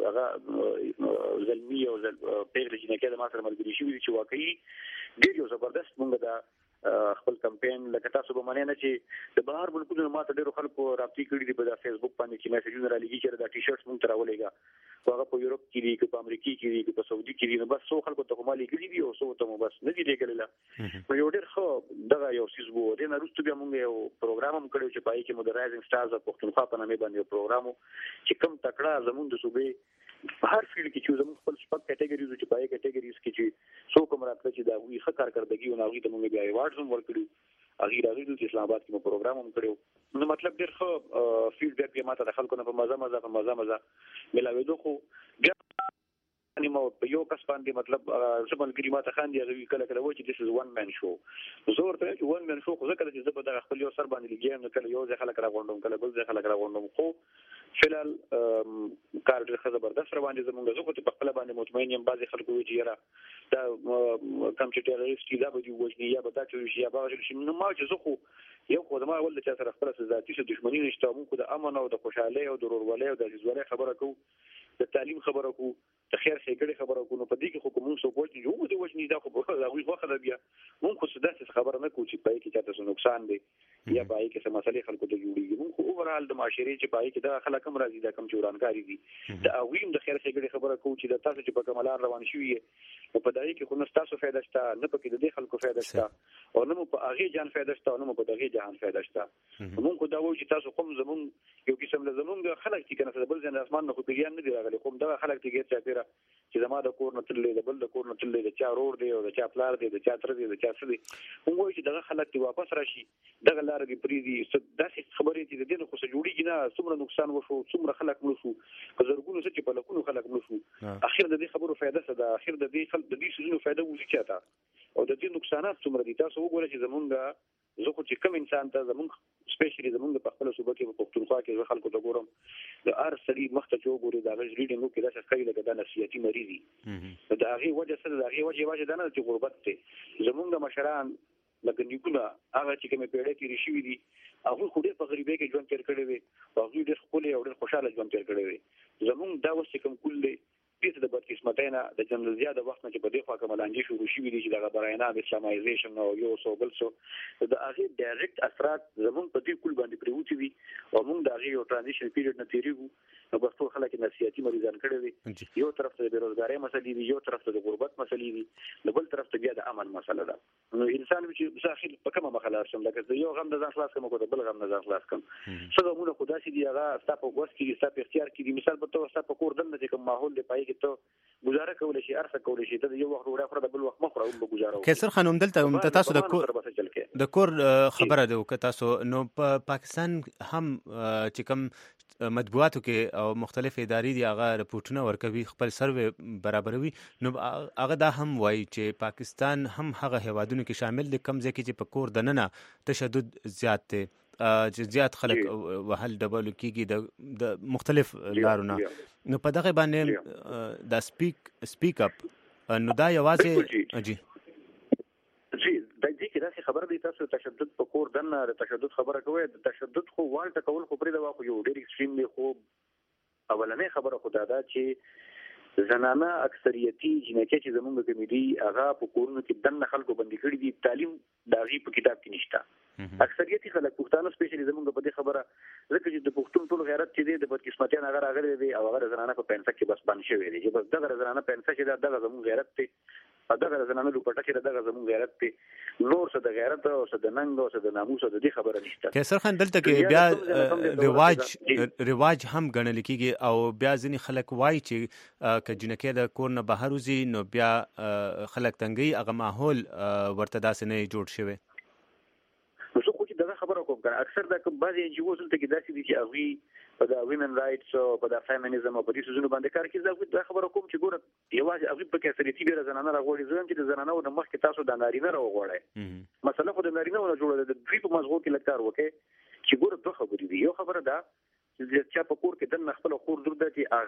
هغه زلمي او پیغلې چې نه د ما سره ملګري شوي دي چې واقعي ډېر یو زبردست مونږ دا خپل کمپاین لکه تاسو به منئ نه چې د بهر ملکونو نه ما ته ډېرو خلکو رابطې کړي دي په دا فیسبوک باندې چې میسیجونه رالېږي چې دا ټي شرټس مونږ ته راولېږه خو هغه په یوروپ کې دي که په امریکې کې دي که په سعودي کې دي نو بس څو خلکو ته خو ما لېږلي دي او څو ته مو بس نه دي لېږلله نو یو ډېر ښه دغه یو څیز و دې نه وروسته بیا مونږ یو پروګرام هم کړی چې په هغې کې مو د رایزنګ سټارز د پښتونخوا په نامې باندې یو پروګرام و چې کوم تکړه زمونږ د صوبې په هر فیلډ کې چې زموږ خپل شپږ کیټګریز چې په هغې کیټګریز کې چې څوک هم راتله چې د هغوی ښه کارکردګي و نو هغوی ته مونږ بیا ایوارډز هم ورکړي هغوی راغلي دي چې اسلام آباد کې مو پروګرام هم کړی نو مطلب ډېر ښه فیډبیک بیا ما ته د خلکو نه په مزه مزه په مزه مزه میلاوېدو خو بیا ما په یو کس باندې مطلب زه ملګري ما ته خاندي هغوی کله کله وایي چې دس از ون مین شو زه ورته وایم چې ون مین شو خو زه کله چې زه په دغه خپل یو سر باندې لګیم نو کله یو ځای خلک راغونډوم کله بل ځای خلک راغونډوم خو فلحال کار ډېر ښه زبردست را باندې زمونږ زه خو چې په خپله باندې مطمئن یم بعضې خلکو وایي چې یاره دا کوم چې ټیرریسټ دي دا به دې ووژني یا به دا چې وشي یا به هغه شي نو ما چې زه خو یو خو زما اول د چا سره خپله څه ذاتي څه دښمني نشته موږ خو د امن او د خوشحالۍ او د ورورولۍ او د عزیزولۍ خبره کوو د تعلیم خبره کوو د خیر ښېګړې خبره کوو نو په دې کې خو که مونږ څوک وژني چې ومو دې وژني دا خو د هغوی خوښه ده بیا مونږ خو څه داسې خبره نه کوو چې په هغې کې چاته څه نقصان دی یا په هغې کې څه مسلې خلکو ته جوړېږي مونږ خو اوورال د معاشرې چې په هغې کې دغه خلک هم راځي دا کوم چې ورانکاري دي د هغوی هم د خیر ښېګړې خبره کوو چې د تاسو چې په کومه لار روان شوي یې او په دغه کې خو نه تاسو فائدہ شته نه پکې د دې خلکو فائدہ شته او نه په هغه جان فائدہ شته او نه په دغه جهان فائدہ شته موږ خو دا وایو چې تاسو کوم زمون یو قسم له زمون د خلک چې کنه د بل ځای اسمان نه خو پیګان نه دی راغلي کوم دا خلک چې ګیر چا پیرا چې زما د کور نه تللې د بل د کور نه تللې د چا رور دی او د چا پلار دی د چا تر دی د چا څه دی موږ وایو چې دغه خلک ته واپس راشي دغه لار دی پری دی داسې خبرې چې د دې خو څه جوړیږي نه څومره نقصان وشو څومره خلک مړ شو که زرګونو څه چې په لکونو خلک مړ شو اخر د دې خبرو فائدہ څه ده اخر د دې خلک د دې سيزونو فائدہ وځي چاته او د دې نقصانات څومره دي تاسو وګورئ چې زمونږ زه خو چې کوم انسان ته زمونږ سپیشلی زمونږ په خپل صوبه کې په پښتونخوا کې خلکو ته ګورم د ار سړي مخ ته چې وګوري دا غږ ریډینګ کې دا څه کوي لکه دا نفسیاتي مریض دي دا هغه وجه سره دا هغه وجه وجه دا نه چې غربت ته زمونږ مشران لکه نیکونه هغه چې کومه پیړۍ کې رشي دي هغه خو ډېر په غریبۍ کې ژوند تیر کړی وي او هغه ډېر خپل او ډېر خوشاله ژوند تیر کړی وي زمونږ دا اوس کوم کله پیته د بدقسمتینا د جنرال زیاده وخت نه چې په دې خوا کې ملانجي شروع شي دي چې دغه براینا د اسلامایزیشن او یو سو بل سو د هغه ډایرکټ اثرات زمون په دې کول باندې پریوتی وي او موږ د هغه یو ترانزیشن پیریډ نه تیریږو نو بس ټول خلک نفسیاتي مریضان کړي دي یو طرف ته د بیروزګاری مسلې دي یو طرف ته د غربت مسلې دي د بل طرف ته بیا د امن مسله ده نو انسان چې داخل په کومه مخاله شم لکه یو غم د ځان خلاص کوم کو د بل غم د ځان خلاص کوم څه غمونه خدا سي دي هغه ستاسو په وس کې ستاسو اختیار کې دي مثال په توګه ستاسو په کور دنه چې کوم ماحول دی پای کې ته گزاره کول شي ارسه کول شي د یو وخت وړه خره د بل وخت مخره او گزاره کیسر خانم دلته تاسو د کور د کور خبره ده او تاسو نو په پاکستان هم چې کوم مطبوعاتو کې او مختلف ادارې دي هغه رپورټونه ورکوي خپل سروې برابروي نو هغه دا هم وایي چې پاکستان هم هغه هیوادونو کې شامل دي کم ځکه چې په کور دننه تشدد زیات دی چې زیات خلک وهل ډبل کېږي د مختلف لارونه نو په دغه باندې د سپیک سپیک اپ نو دا یوازې جی جی د دې کې دا خبره دی تاسو تشدد په کور دنه د تشدد خبره کوي د تشدد خو والته کول خو پرې دا واخو یو ډېر ایکستریم دی خو اولنې خبره خو دا ده چې زنانه اکثریتي جنکه چې زمونږ کمیډي هغه په کورونو کې دنه خلکو باندې کړی دي تعلیم داغي په کتاب کې نشته اکثریتي خلک پښتانه سپیشلی زمونږ په دې خبره ځکه چې د پښتون ټول غیرت چې دی د بدقسمتۍ نه راغلی دی او هغه زنانه په پنځه کې بس باندې شوی دی چې بس دغه زنانه پنځه چې دغه زمونږ غیرت دی دغه زنانه لوپټه کې دغه زمونږ غیرت دی نور څه د غیرت او څه د ننګ او څه د ناموس د دې خبره نشته کیسر خان دلته کې بیا رواج رواج هم ګڼل کېږي او بیا ځینې خلک وایي چې که جنکې د کور نه بهر وځي نو بیا خلک تنګي هغه ماحول ورته داسې نه جوړ شوی نو څه خو چې دغه خبره کوم کنه اکثر د بعضې ان جی اوز دلته کې داسې دي چې هغوی په د ویمن رایټس او په د فیمینزم او په دې څیزونو باندې کار کوي دا خبره کوم چې ګوره یوازې هغوی په کې اکثریتي ډېره زنانه راغواړي زه هم چې د زنانو نه مخکې تاسو د نارینه راوغواړئ مسله خو د نارینه نه جوړه ده د دوی په مزغو کې لږ کار وکړئ چې ګوره دوه خبرې دي یو خبره ده چې چا په کور کې دننه خپله خور لور ده چې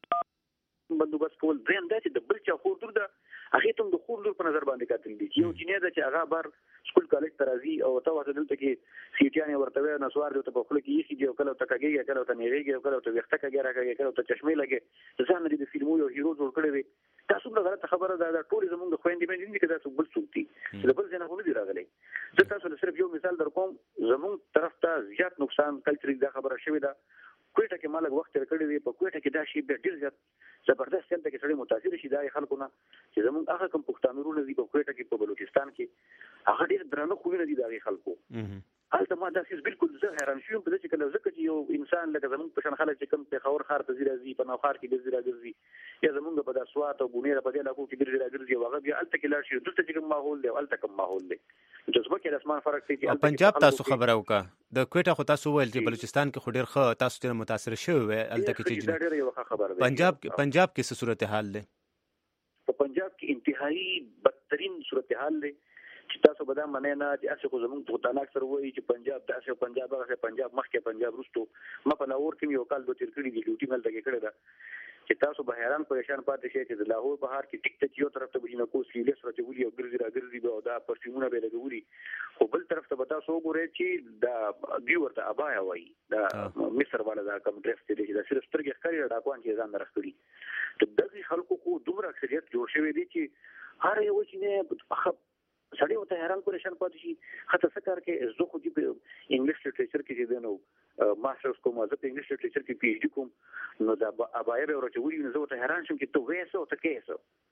هغه بندوبست کول درېیم دا چې د بل چا خور لور ده هغې ته هم د خور لور په نظر باندې کتل دي چې یو جینۍ ده چې هغه بار سکول کالج ته راځي او ته ورته دلته کې سیټیانې ورته وایي نسوار دی ورته په خوله کې ایښي او کله ورته کږېږي کله ورته نیغېږي او کله ورته ویښته کږې راکږي کله ورته چشمې لګې ځان نه د فلمو یو هیرو جوړ کړی وي دا څومره غلطه خبره ده دا ټولې زموږ د خویندې میندې دي که دا څوک بل څوک دي چې د بل ځای نه خو نه دي راغلی زه تاسو له صرف یو مثال در کوم زموږ طرف ته زیات نقصان کلچري دا خبره شوې ده کوټه کې ما لږ وخت تېر کړی دی په کوټه کې دا شی بیا ډېر زیات زبردست هلته کې سړی متاثره شي دا خلکو نه چې زموږ هغه کوم پښتانه وروڼه دي په کوټه کې په بلوچستان کې هغه ډېر درانه خویونه دي د هغې خلکو هلته ما دا څیز بالکل زه حیران شوم په دې چې کله ځکه چې یو انسان لکه زموږ په شان خلک چې کوم پېښور ښار ته ځي راځي په نوښار کې ګرځي راګرځي یا زموږ په دا سوات او بونیره په دې علاقو کې ګرځي راګرځي او هغه بیا هلته کې لاړ شي دلته چې کوم ماحول دی او هلته کوم ماحول دی جذبه کې د اسمان فرق دی چې پنجاب تاسو خبره وکړه د کوټه خو تاسو ویل چې بلوچستان کې خو ډېر ښه تاسو ډېر متاثر شوي وی هلته کې چې پنجاب پنجاب کې څه صورتحال دی په پنجاب کې انتهایی بدترین صورتحال دی چې تاسو به دا منئ نه چې هسې خو زموږ پښتانه اکثر وایي چې پنجاب داسې پنجاب هغسې پنجاب مخکې پنجاب وروستو ما په لاهور کې مې یو کال دو تېر کړي دي ډیوټي مې هلته کې کړې ده چې تاسو به حیران پریشان پاتې شئ چې د لاهور بهار کې ټیک ټک یو طرف ته به جینکو سیلیس راچولي او ګرځي راګرځي به او دا پرفیومونه به یې لګولي خو بل طرف ته به تاسو وګورئ چې دا دوی ورته ابایا وایي دا مصر والا دا کوم ډرس چې دی چې دا صرف سترګې ښکاري را ډاکوان چې ځان نه راښکړي د دغې خلکو خو دومره اکثریت جوړ شوی دی چې هر یو چې نه سړی ورته حیران پریشان پاتې شي ښه څه کار کې زه خو دې په انګلیش لټریچر کې چې دی نو ماسټرز کوم زه په انګلیش لټریچر کې پی ایچ ډي کوم نو دا ابایا به ورته وایي نو زه ورته حیران شم چې ته وایې څه او ته کوې څه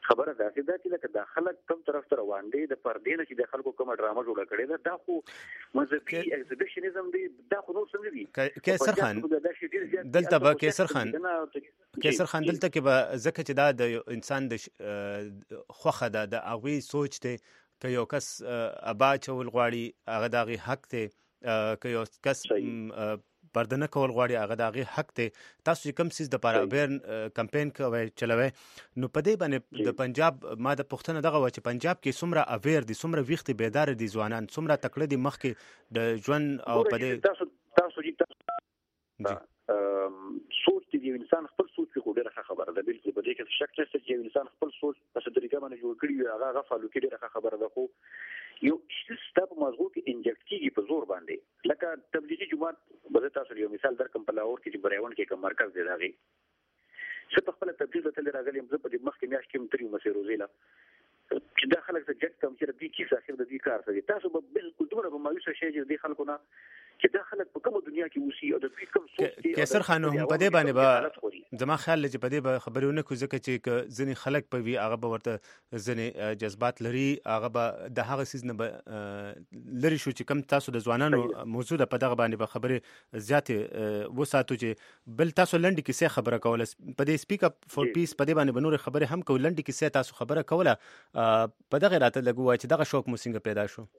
خبره ده چې دا چې لکه د خلک کم طرف ته روان دي د پردې نه چې د خلکو کومه ډرامه جوړه کړې ده دا خو مذهبي ایگزیبیشنزم دی دا خو نور څه دي کیسر خان دلته به کیسر خان کیسر خان دلته کې به ځکه چې دا د انسان د خوخه ده د هغوی سوچ دی که یو کس ابا چول غواړي هغه د هغې حق دی که یو کس پرده نه کول غواړي هغه د هغې حق دی. تاسو چې کوم څیز دپاره اویر کمپین کوئ چلوئ نو په دې باندې د پنجاب ما د پوښتنه دغه وه چې پنجاب کې څومره اویر دي څومره ویښتې بیداره دي ځوانان څومره تکړه دي مخکې د ژوند او په دې تاسو تاسو سوچ دی یو انسان خپل سوچ په ډیره ښه خبره ده بالکل په دې کې شک نشته چې یو انسان خپل سوچ په څه طریقه باندې جوړ کړي وي هغه هغه فالو کړي ډیره ښه خبره ده خو یو څه په مازغو کې انجکټ کیږي په زور باندې لکه تبلیغي جماعت به تاسو یو مثال درکم په لاهور کې چې بریاون کې کوم مرکز دی داغي څه په خپل تبلیغ ته راغلی هم زه په دې مخ کې میاشت کې تری مسیر روزیلا چې دا خلک څه جټ کم چې دې کې اخر د دې کار څه تاسو به بالکل دومره به مایوسه شي چې دې خلکو نه چې دا خلک په کومه دنیا کې اوسي او د دې کوم سوچ دي کیسر خان هم په دې باندې به زما خیال لږ په دې به خبرې ونه کوو ځکه چې ځینې خلک په وي هغه به ورته ځینې جذبات لري هغه به د هغه څیز نه به لرې شو چې کوم تاسو د ځوانانو موضوع ده په دغه باندې به خبرې زیاتې وساتو چې بل تاسو لنډې کیسې خبره کوله په دې سپیک اپ فور پیس په دې باندې به نورې خبرې هم کوو لنډې کیسې تاسو خبره کوله په دغه راته لږ ووایه چې دغه شوق مو څنګه پیدا شو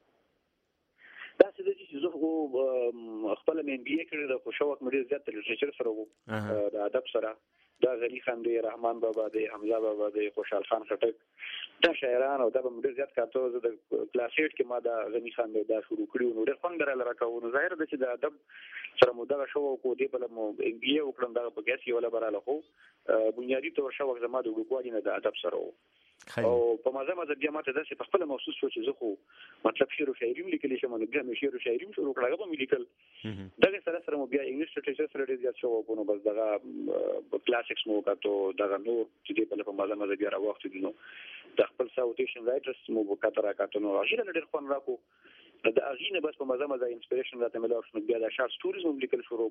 خپل ام بي اي کړی د خو شوق مې ډېر زیات د لټریچر سره وو د ادب سره دا غنی خان دی رحمان بابا دی حمزه بابا دی خوشحال خان خټک دا شاعران او دا به ډېر زیات کارته زه د کلاس ایټ کې ما دا غنی خان دی دا شروع کړی نو ډېر خوند راله راکاو نو ظاهر ده چې د ادب سره مو دغه شوق کو دی بل مو ام بي اي وکړم دا په ګیس ولا براله خو بنیادی تور شوق زما د وګوالي نه د ادب سره وو او په مازه مازه بیا ماته داسې په خپل محسوس شو چې زه خو مطلب شعر او شاعري لیکلی شم نو بیا مې شعر او شاعري شروع کړه هغه مې لیکل دغه سره سره مو بیا انګلیش لټریچر سره ډېر زیات شو کو نو بس دغه کلاسیکس مو کاته دغه نور چې په مازه مازه بیا راوخت دي نو د خپل ساوټیشن رائټرز مو وکړه راکاته نو هغه ډېر خوند راکو د اغینه بس په مزه مزه انسپیریشن راته ملو شو بیا د شارټ سټوریز هم لیکل شروع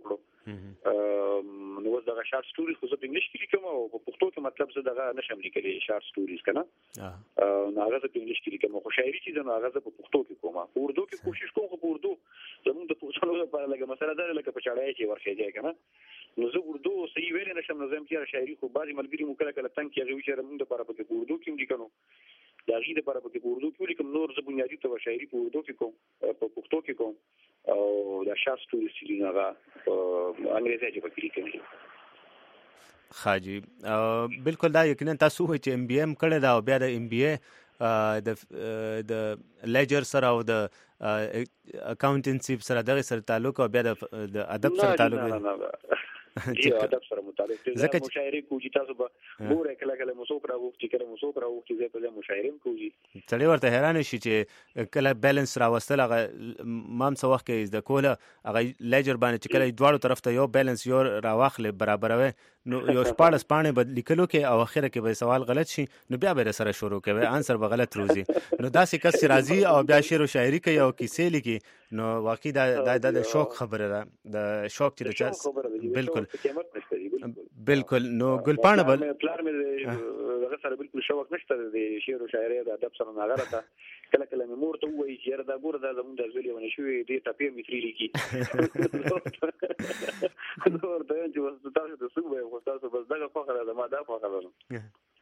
کړو نو دا شارټ سټوریز خو په انګلیش کې لیکم او په پښتو کې مطلب زه دغه نشم لیکلی شارټ سټوریز کنه نو هغه په انګلیش کې لیکم خو شاعري چې نو هغه په پښتو کې کومه په اردو کې کوشش کوم خو په اردو زموږ د پښتو لپاره لګه مسله ده لکه په چاړای کې ورخېږي کنه نو زه اردو صحیح ویل نشم نو زم چې شاعري خو بعضی ملګری مو کله کله تنګ کیږي چې موږ لپاره په اردو کې لیکو دا غي د لپاره په اردو کې لیکم نور زه بنیادی ته شاعري په اردو کې کوم په پښتو کې کوم او دا شارټ سټوریز چې نه هغه انګریزي ژبه کې لیکم خاجي بالکل دا یقینا تاسو وایي چې ام بي ام کړی دا او بیا د ام بي اي د د لیجر سره او د اکاونټنسي سره دغه سره تعلق او بیا د ادب سره تعلق یا ادب سره متعلق دي زه مشاعره کوجی تاسو به ګوره کله کله مسوک راوختي کله مسوک راوختي زه په مشاعره کوجی تړي ورته حیران شي چې کله بیلانس راوستل هغه مام څه وخت کې د کوله هغه لیجر باندې چې کله دواړو طرف ته یو بیلانس یو راواخل برابروي نو یو شپاړس پاڼې به لیکلو کې او اخره کې به سوال غلط شي نو بیا به سره شروع کوي انسر به غلط روزي نو داسې کس راځي او بیا شعر او شاعري کوي او کیسې لیکي نو واقعي دا د شوق خبره ده د شوق چې د چا بالکل بالکل نو ګلپاڼه بل پلان مې هغه سره بالکل شوق نشته د شعر او شاعري د ادب سره نه غلطه کله کله مې مور ته وایي چې دا ګوره دا زموږ د زولې ونه شوې دې ټاپې مې لیکي نو ورته چې وسه تاسو د سوق وایي تاسو بس دا فخر ده ما دا فخر ده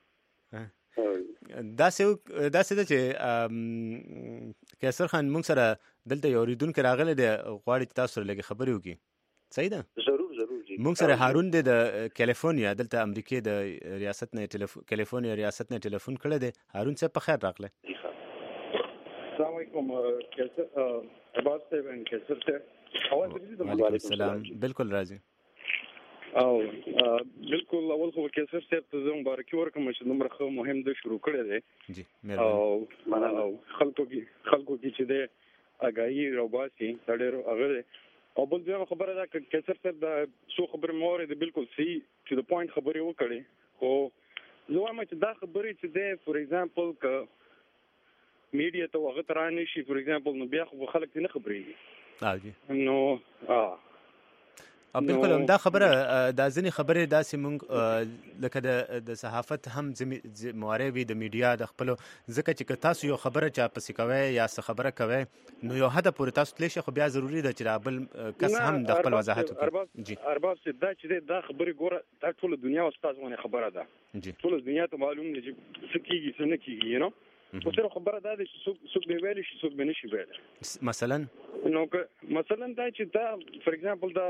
دا څه دا څه چې کیسر خان موږ سره دلته یو ریدونکو راغلی دی غواړي تاسو سره لږ خبرې وکړي صحیح ده ضرور ضرور جی موږ سره هارون دی د کیلیفورنیا دلته امریکا د ریاست نه ټلیفون کیلیفورنیا ریاست نه ټلیفون کړی دی هارون صاحب په خیر راغله السلام علیکم کیسر عباس صاحب ان کیسر صاحب وعلیکم السلام بالکل راځي او بالکل اول خو کیسر صاحب ته زه مبارکي ورکوم چې دومره ښه مهم دی شروع کړی دی جی مهرباني او خلکو کې خلکو کې چې دی اګاهي راوباسي دا ډېر هغه او بل ځای خبره ده چې کیسر صاحب دا څو خبرې مو اورېدې بالکل صحیح ټو د پوینټ خبرې وکړې خو زه وایم چې دا خبرې چې دی فور ایگزامپل که میډیا ته هغه ته رانشي فور ایگزامپل نو بیا خو خلک نه خبرېږي نو بالکل هم دا خبره دا ځینې خبرې داسې مونږ لکه د د صحافت هم موارې وي د میډیا د خپلو ځکه چې که تاسو یو خبره چا پسې کوئ یا څه خبره کوئ نو یو حده پورې تاسو تللی شئ خو بیا ضروري ده چې دا بل کس هم د خپل وضاحت وکړي. جی ارباب صاحب دا چې دا خبرې ګوره دا ټوله دنیا استاد باندې خبره ده. جی ټوله دنیا ته معلوم دی چې څه کېږي څه نه کېږي یو نو خو صرف خبره دا ده چې څوک څوک به ویلی شي څوک به نه شي ویلی. مثلا نو که مثلا دا چې دا فار ایگزامپل دا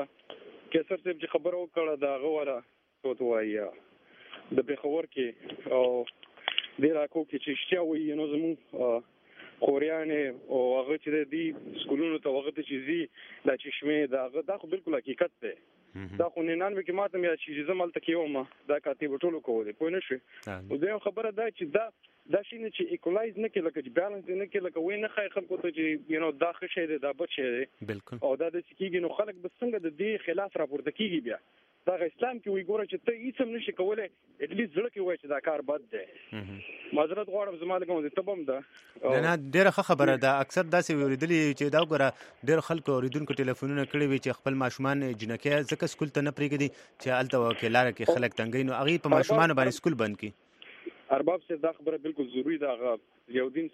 کیسر صاحب چې خبره وکړه د هغه والا څه وایي د پېښور کې او دې علاقو کې چې رښتیا وایي نو زموږ خوریانې او هغه چې د دې سکولونو ته هغه ته چې ځي دا چشمې د هغه دا خو بالکل حقیقت دی. دا خو ننانوي کې ماته مې چې زه ملته کې وم دا کاتې به ټولو کولې پوه نه شوې. نو دویم خبره دا چې دا دا شي نه چې ایکولایز نه کړي لکه چې بیلانس نه کړي لکه وایي نه ښایي خلکو ته چې یو نو دا ښه شی دی دا بد شی دی او دا داسې کېږي نو خلک به څنګه د دې خلاف راپورته کېږي. بیا دغه اسلام کې وایي ګوره چې ته هېڅ هم نه شي کولی اټلیست زړه کې وایي چې دا کار بد دی. معذرت غواړم زما لږ مو ته به هم ده نه نه ډېره ښه خبره ده. اکثر داسې اورېدلي چې دا وګوره ډېرو خلکو اورېدونکو ټلیفونونه کړي وي چې خپل ماشومان جنکۍ ځکه سکول ته نه پرېږدي چې هلته وکې لاره کې خلک تنګوي نو هغوی په ماشومانو باندې سکول بند کړي. ارباب صاحب دا خبره بالکل ضروري ده. هغه ضیاءالدین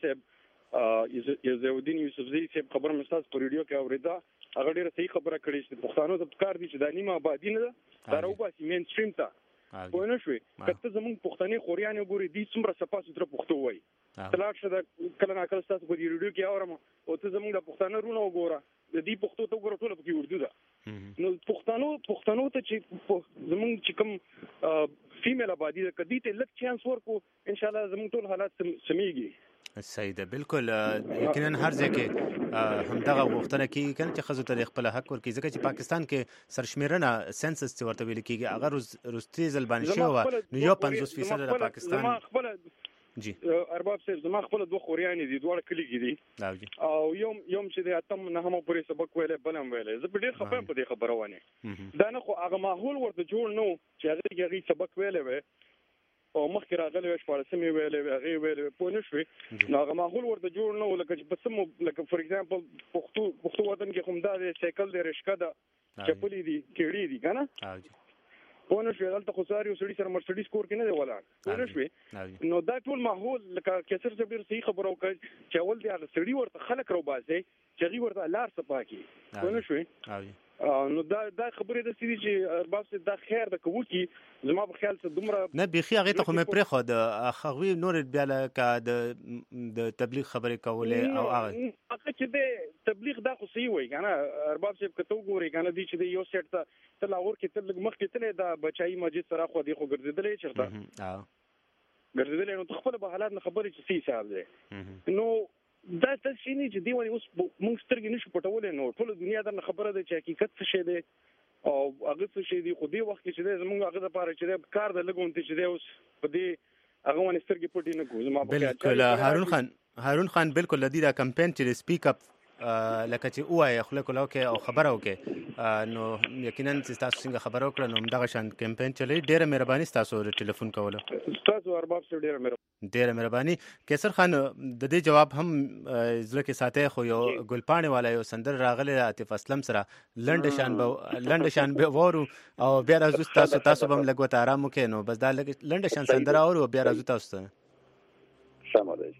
صاحب ضیاءالدین یوسفزي صاحب خبره مې ستاسو په ریډیو کې اورېده هغه ډېره صحیح خبره کړې چې پښتانو ته پکار دي چې دا نیمه آبادي نه ده دا راوباسي مین سټریم ته پوه نه شوې. که ته زموږ پښتنې خوریانې وګورې دوی څومره صفا سوتره پښتو وایي. ته لاړ شه دا کله ناکله ستاسو په دې ریډیو کې اورم او ته زموږ د پښتانه وروڼه وګوره د دې پښتو ته وګوره ټوله پکې اردو ده. نو پښتنو پښتنو ته چې زموږ چې کوم فیمیل آبادي ده که دې ته لږ چانس ورکړو انشاءالله زموږ ټول حالات سمیږي. صحیح ده بالکل. یقینا هر ځای کې همدغه غوښتنه کېږي که نه چې ښځو ته خپله حق ورکړي ځکه چې پاکستان کې سرشمېرنه سنسس چې ورته ویل کېږي هغه روستي ځل باندې شوې وه نو یو پنځوس فیصده د پاکستان. جی ارباب صاحب زما خپل دوه خوریانې دي دواړه کلي کې دي او یو یوم چې د اتم نهمه پورې سبق ویلی بل هم ویلی زه په ډېر خفه یم په دې خبره باندې. دا نه خو هغه ماحول ورته جوړ نه و چې هغې کې هغې سبق ویلی وی او مخکې راغلی وی شپاړسم یې ویلی وی هغې ویلی وی پوه نه شوې نو هغه ماحول ورته جوړ نه و لکه چې په څه لکه فار ایگزامپل پښتو پښتو وطن کې خو همدا دی سایکل دی رشکه ده چپلې دي کیړې دي که نه پوه نه شوې دلته خو سهار یو سړي سره مرسډیز کور کې نه دی ولاړ پوه نه شوې. نو دا ټول ماحول لکه کیسر صاحب ډېر صحیح خبره وکړه چې اول دی هغه سړي ورته خلک راوباسئ چې هغوی ورته لار صفا کړي پوه نه شوې. نو دا دا خبرې داسې دي چې ارباب صاحب دا خیر ده که وکړي زما په خیال څه دومره نه بیخي هغې ته خو مې پرېښود هغوی نورې بیا لکه د تبلیغ خبرې کولې او هغه هغه چې دی تبلیغ دا خو صحیح وایي که نه ارباب صاحب که ته وګورې که نه دی چې دی یو سیټ ته ته لاهور کې ته لږ مخکې تللی دا بچایي مسجد سره خوا دی خو ګرځېدلی چېرته ګرځېدلی نو ته خپله به حالات نه خبرې چې څه حساب دی. نو دا څه شي نه چې دی ولې اوس موږ سترګې نشو پټولی نو ټوله دنیا درنه خبره ده چې حقیقت څه شی دی او هغه څه شی دی خو دې وخت کې چې دی زموږ هغه دپاره چې دی کار ده لږ غوندې چې دی اوس په دې هغه باندې سترګې پټې نه کړو زما بالکل. هارون خان هارون خان بالکل د دې دا کمپین چې سپیک اپ لکه چې ووایه خوله کوله وکړې او خبره وکړې نو یقینا چې تاسو څنګه خبره وکړه نو همدغه شان کمپین چلی. ډېره مهرباني ستاسو د ټلیفون کولو. ستاسو ارباب صاحب ډېره مهرباني ډېره مهرباني. کیسر خان د دې جواب هم زړه کې ساتئ خو یو ګلپاڼې والا یو سندر راغلی عاطف اسلم سره لنډه شان به لنډه شان به وورو او بیا راځو تاسو تاسو به هم لږ ورته ارام وکړئ نو بس دا لږ لنډه شان سندره اورو بیا راځو تاسو ته. سمه ده.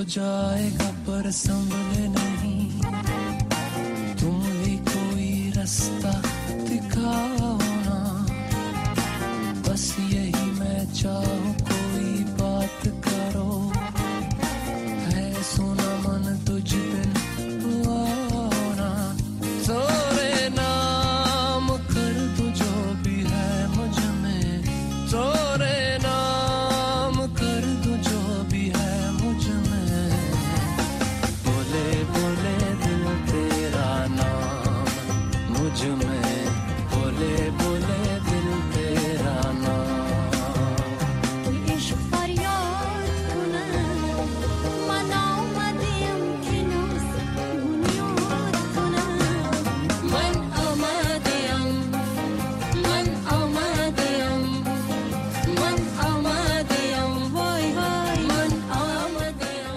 जाएगा पर संभले नहीं, तुम भी कोई रास्ता दिखाओ ना, बस यही मैं चाहूं कोई बात करो, है सुना मन तुझ बिन हुआ ना, तोरे नाम कर तू जो भी है मुझ में, तोरे नाम कर तू जो भी है मुझ में, बोले बोले दिल तेरा नाम मुझ में, बोले बोले दिल तेरा नाम, इश्क फरियाद کنم من آمدیم کنار بنیاد کنم، من آمدیم من آمدیم من آمدیم وای وای من آمدیم.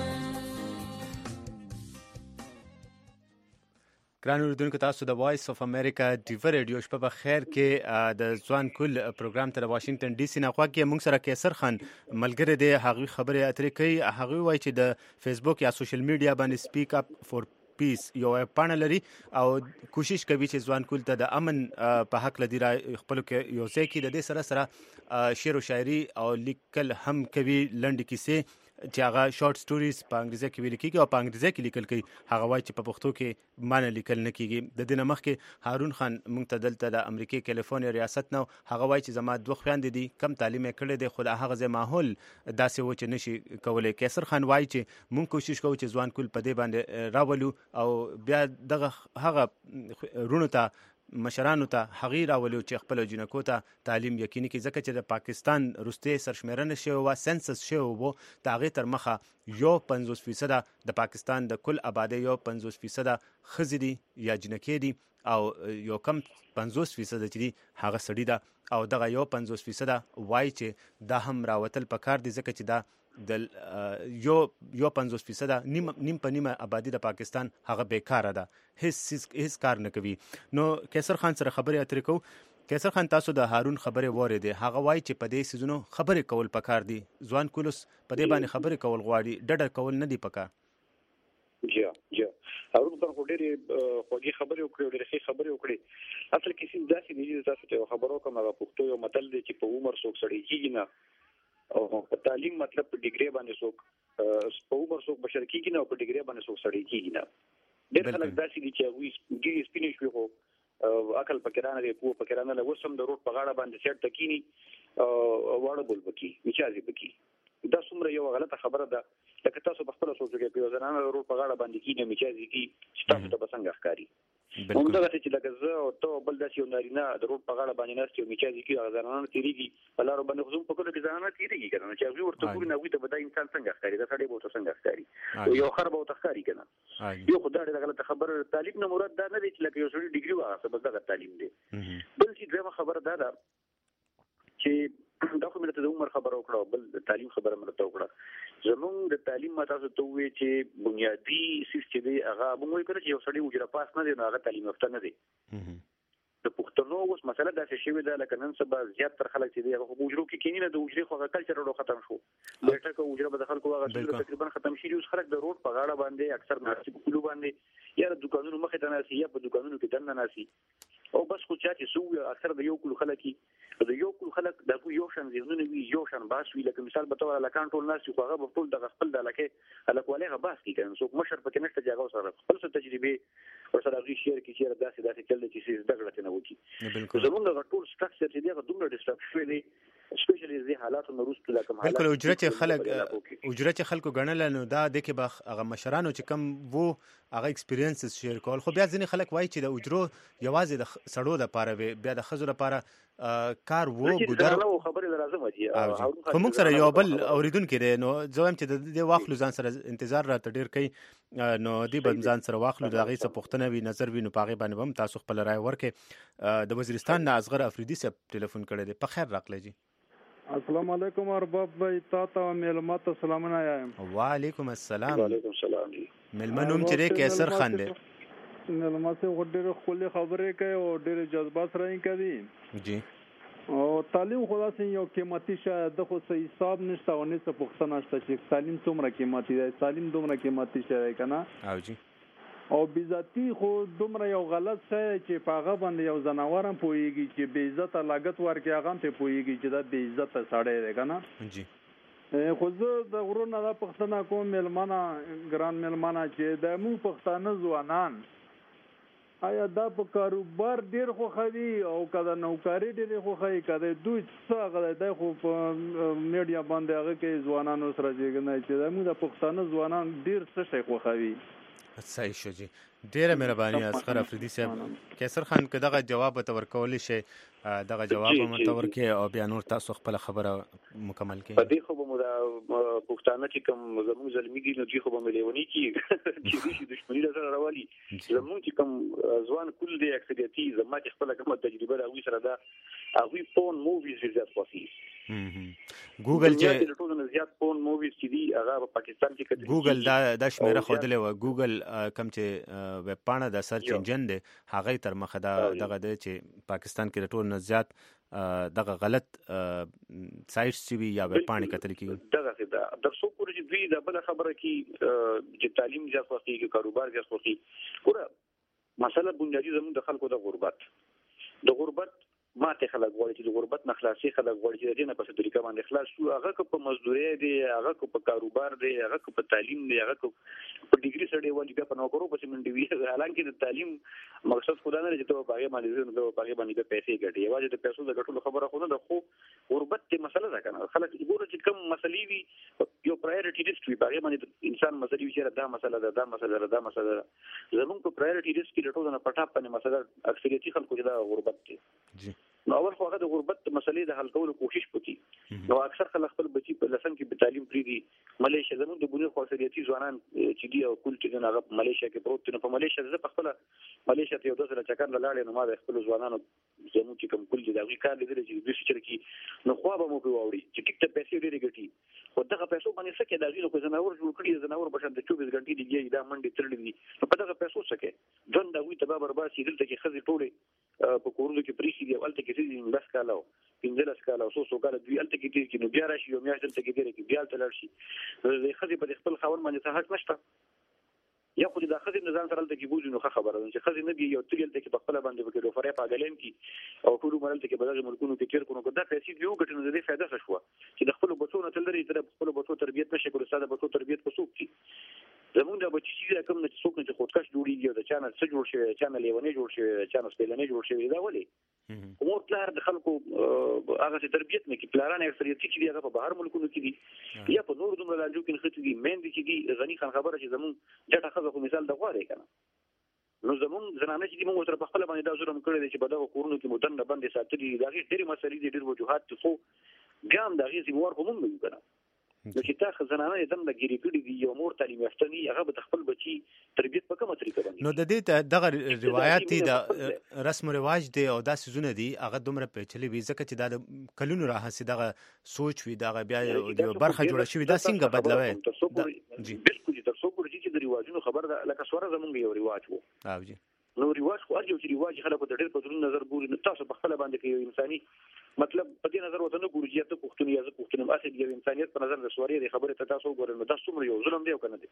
ګران اوریدونکو تاسو د وایس اف امریکا ډیور ریډیو شپه په خیر کې د ځوان کل پروګرام ته د واشنگټن ډي سي نه خواږه موږ سره کیسر خان ملګری دی، هغه خبرې اترې کوي، هغه وایي چې د فیسبوک یا سوشل میډیا باندې سپیک اپ فور پیس یو پاڼه لري او کوشش کوي چې ځوان کل ته د امن په حق لدی را خپل کې یو ځای کې د دې سره سره شعر او شاعري او لیکل هم کوي، لنډ کیسې چې هغه شارټ سټوریز په انګریزي کې ویل کېږي او په انګریزي کې لیکل کوي، هغه وایي چې په پښتو کې معنی لیکل نه کېږي. د دې نه مخکې هارون خان موږ ته دلته د امریکای کیلیفورنیا ریاست نه هغه وایي چې زما دوه خویندې دي، کم تعلیم یې کړی دی خو د هغه ځای ماحول داسې و چې نشي کولی. کیسر خان وایي چې موږ کوشش کوو چې ځوان کل په دې باندې راولو او بیا دغه هغه رونو ته مشرانو ته هغې راولو چې خپل جنکو ته تعلیم یقیني کړي، ځکه چې د پاکستان وروستۍ سرشمېرنه شوې وه، سنسس شوی و، د هغې تر مخه یو پنځوس فیصده د پاکستان د کل آبادۍ یو پنځوس فیصده ښځې دي یا جنکې دي او یو کم پنځوس فیصده چې دي هغه سړي ده، او دغه یو پنځوس فیصده وایي چې دا هم راوتل پکار دي، ځکه چې دا د یو یو پنځوس فیصده نیم نیم په نیمه آبادي د پاکستان هغه بیکاره ده، هیڅ هیڅ کار نه کوي. نو کیسر خان سره خبرې اترې کوو. کیسر خان تاسو د هارون خبرې واورېدې، هغه وایي چې په دې سیزونو خبرې کول پکار دي، ځوان کولس په دې باندې خبرې کول غواړي، ډډه کول نه دي پکار. جی جی هارون خان خو ډېرې خوږې خبرې وکړې او ډېرې ښې خبرې وکړې. اصل کې سیز داسې دی چې تاسو ته خبرو کوم، هغه پښتو یو متل دی چې په عمر څوک سړی کېږي نه، او په تعلیم مطلب په ډیګري باندې څوک په عمر څوک بشر کېږي نه، او په ډیګري باندې څوک سړی کېږي نه. ډېر خلک داسې دي چې هغوی ګیرې سپینې شوي خو عقل پکې رانه دی، پوه پکې رانه دی، اوس هم د روډ په غاړه باندې سیټ ته کښېني واړه بول پکې میچازې پکې. دا څومره یوه غلطه خبره ده، لکه تاسو په خپله سوچ وکړئ، په یو زنانه د روډ په غاړه باندې کښېني او میچازې کښي چې تاسو ته به څنګه ښکاري. همدغسې چې لکه زه او ته او بل داسې یو نارینه د روډ په غاړه باندې ناست یو میچازې کښي، هغه زنانه تېرېږي په لارو باندې، خو زموږ په کلو کې زنانه تېرېږي که نه، چې هغوی ورته ګوري نو هغوی ته به دا انسان څنګه ښکاري، دا سړی به ورته څنګه ښکاري، یو خر به ورته ښکاري که نه. یو خو دا ډېره غلطه خبره. تعلیم نه مراد دا نه دی چې لکه یو سړي ډیګري واخیسته بس دغه تعلیم دی. بل چې دویمه خبره دا ده چې دا خو مې درته د عمر خبره وکړه او بل د تعلیم خبره مې درته وکړه. زمونږ د تعلیم ما تاسو ته ووایي چې بنیادي سیس چې دی هغه موږ وایو که نه چې یو سړی اجره پاس نه دی نو هغه تعلیم یافته نه دی. د پښتنو اوس مسله داسې شوې ده لکه نن سبا زیاتره خلک چې دی هغه خو په اجرو کې کښېني نه، د اجرې خو هغه کلچر ورو ختم شو، بیټکه اجره به د خلکو هغه تقریبا ختم شي. اوس خلک د روډ په غاړه باندې اکثر ناستي په کلو باندې یا د دوکانونو مخې ته ناستي یا په دوکانونو کې دننه ناستي، او بس خو چا چې څه اکثر د یو کلو خلک د یو کلو خلک د یو شان ذهنونه وي، یو شان باس وي. لکه مثال به ته هلکان ټول ناست وي خو هغه به ټول دغه خپل د هلکۍ هلکوالۍ هغه باس کړي که نه، څوک مشر پکې نشته چې هغه ورسره خپل څه تجربې ورسره هغوی شیر کړي چې یاره داسې داسې چل دی چې زده کړه ترې نه وکړي. زمونږ هغه ټول سټرکچر چې دی هغه دومره ډسټرب شوی دی، سپیشلی دې حالاتو نه وروسته لکه حالات بالکل. اجره چې خلک اجره چې خلکو ګڼله نو دا د کې به هغه مشرانو چې کم وو هغه ایکسپیرینسز شیر کول، خو بیا ځینې خلک وایي چې د اجرو یوازې د سړو دپاره وي، بیا د ښځو لپاره کار وو ګودر. خو موږ سره یو بل اورېدونکی دی، نو زه وایم چې د دې واخلو ځان سره انتظار راته ډېر کوي، نو دې به ځان سره واخلو، د هغې څه پوښتنه وي نظر وي نو په هغې باندې به هم تاسو خپله رایه ورکړئ. د وزیرستان نه اصغر افریدي صاحب ټلیفون کړی دی. په خیر راغلی جی. السلام علیکم ارباب بھائی، تا ته مېلمه ته سلامونه وایم. وعلیکم السلام. وعلیکم السلام جی. مېلمه نوم چې دی کیسر خان دی. مېلمه صاحب ډېرې ښکلې خبرې کوي او ډېرې جذبات سره یې کوي جی. او تعلیم خو داسې یو قیمتي شی د خو څه حساب نشته او نه څه پوښتنه شته چې تعلیم څومره قیمتي دی. تعلیم دومره قیمتي شی دی که نه. او جی او بېعزتي خو دومره یو غلط شی دی چې په هغه باندې یو ځناور هم پوهېږي چې بېعزته لګښت ورکړي، هغه هم پرې پوهېږي چې دا بېعزته سړی دی که نه. جی خو زه د غرونه دا پوښتنه کوم مېلمانه، ګران مېلمانه، چې د موږ پښتانه ځوانان آیا دا په کاروبار ډېر خوښوي او که د نوکاري ډېرې خوښوي، که د دوی څه هغه دی دی خو په میډیا باندې هغه کې ځوانانو سره زېږنی چې د موږ د پښتانه ځوانان ډېر څه شی خوښوي. صحیح شو جی، ډیره مهرباني اصغر افریدي صاحب. کیسر خان که دغه جواب ته ورکولی شي دغه جواب هم ته ورکړئ او بیا نور تاسو خپله خبره مکمل کړئ. په دې خو به مو دا پښتانه چې کوم زموږ زلمي دي نو دوی خو به مې لیوني کېږي چې دوی چې دښمني له سره راولي. زموږ چې کوم ځوان کل دی اکثریتي زما چې خپله کومه تجربه ده هغوی سره ده، هغوی پون موویز ډېر زیات خوښوي. ګوګل چې ټولو نه زیات پون موویز چې دي هغه په پاکستان کې کتل ګوګل دا دا شمیره ښودلې وه. ګوګل کوم چې ویب پاڼه د سرچ انجن دی هغې تر مخه دا دغه دی چې پاکستان کې د ټولو نه زیات دغه غلط سایټس چې وي یا ویب پاڼې کتل کېږي. دغسې ده تر څو پورې چې دوی دا بله خبره کړي چې تعلیم زیات خوښېږي، کاروبار زیات خوښېږي. ګوره مسله بنیادي زموږ د خلکو د غربت د غربت ماته خلک غواړي چې د غربت نه خلاصي خلک غواړي چې د دې نه په څه طریقه باندې خلاص شو. هغه که په مزدورۍ دی، هغه که په کاروبار دی، هغه که په تعلیم دی، هغه که په ډیګري سړی وایي بیا په نوکرو پسې منډې وي. حالانکې د تعلیم مقصد خو دا نه دی چې ته په هغې باندې ځې نو ته په هغې باندې بیا پیسې ګټې. یوازې د پیسو د ګټلو خبره خو نه ده، خو غربت دې مسله ده که نه. خلک ګوره چې کوم مسلې وي یو پرایورټي لیسټ وي، په هغې باندې انسان مسلې وي چې دا مسله ده، دا مسله ده، دا مسله ده. زموږ په پرایورټي لیسټ کې د ټولو نه په ټاپ باندې مسله اکثریتي خلکو چې دا غربت دی. نو اول خو هغه د غربت مسلې د حل کولو کوشش وکړي. نو اکثر خلک خپل بچي په لسم کې په تعلیم پرېږدي. ملیشیا زموږ د بنیر خو اکثریتي ځوانان چې دي او کل چې دي هغه په ملیشیا کې پروت دي. نو په ملیشیا زه په خپله ملیشیا ته یو دوه ځله چکر له لاړې نو ما د خپلو ځوانانو زموږ چې کوم کل دي د هغوی کار لیدلی چې دوی فکر کړي نو خوا به مو پرې واوړي چې ټیک ته پیسې ډېرې ګټي. خو دغه پیسو باندې څه کوي؟ د هغوی خو ځناور جوړ کړي، د ځناور په شان د چوبیس غنټې لګیا دا منډې تړلې دي. نو په دغه پیسو څه کوي؟ ژوند د هغوی تباه برباد شي. دلته کې ښځې ټولې په کورونو کې پرېښي دي او هلته کې ښځې لس کاله او پنځلس کاله او څو څو کاله دوی هلته کې تېر کړي. نو بیا راشي یو میاشت دلته کې تېره کړي، بیا هلته لاړ شي. د ښځې په خپل خاوند باندې څه حق نشته. یا خو د ښځې نه ځان سره هلته کې بوځي نو ښه خبره ده چې ښځې نه دي یو تلي هلته کې په خپله باندې پکې ډوفرۍ په هګلین کړي او ټول عمر هلته کې په دغې ملکونو کې تېر کړو. نو که دا پیسې دوی وګټي نو د دې فایده څه شوه چې د خپلو بچو نه تل لرې ته د خپلو بچو تربیت نه شي کړو. ستا د بچو تربیت په څوک کړي؟ زمونږ د بچي چې کوم نه چې څوک نه چې خودکش جوړېږي او د چا نه څه جوړ شوی، چا نه لیونی جوړ شوی، چا نه سپېلنی جوړ شوی، دا ولې؟ مور پلار د خلکو هغسې تربیت نه کړي. پلاران اکثریتي چې دي هغه په بهر ملکونو کې دي یا په نورو دومره لانجو کې نښتي دي. میندې چې دي غني خان خبره چې زمونږ جټه ښځه خو مثال د غوا دی که نه. نو زمونږ زنانه چې دي موږ ورسره په خپله باندې دا ظلم کړی دی چې په دغه کورونو کې مو دنده بندې ساتلي دي. د هغې ډېرې مسلې دي، ډېر وجوهات دي، خو بیا هم د هغې ذمهوار خو موږ یو که نه. نو چې تا زنانه یې دم د ګیرې کړي دي، یو مور تعلیم یافته نه وي، هغه به د خپل بچي تربیت په کومه طریقه باندې. نو د دې دغه روایات دي، د رسم و رواج دی او دا څیزونه دي هغه دومره پیچلي وي ځکه چې دا د کلونو راهیسې دغه سوچ وي، دغه بیا یوه برخه جوړه شوې. دا څنګه بدلوی؟ بلکل چې تر څو پورې چې د رواجونو خبر ده، لکه سوره زمونږ یو رواج و. او جی نو رواج خو هر یو چې رواج خلکو ته ډېر په درون نظر ګوري. نو تاسو په خپله باندې که یو انساني مطلب په دې نظر ورته نه ګوري چې یا ته پښتون یا زه پښتون یم، هسې یو انسانیت په نظر د سوارې د خبرې ته تاسو وګورئ نو دا څومره یو ظلم دی او که نه دی.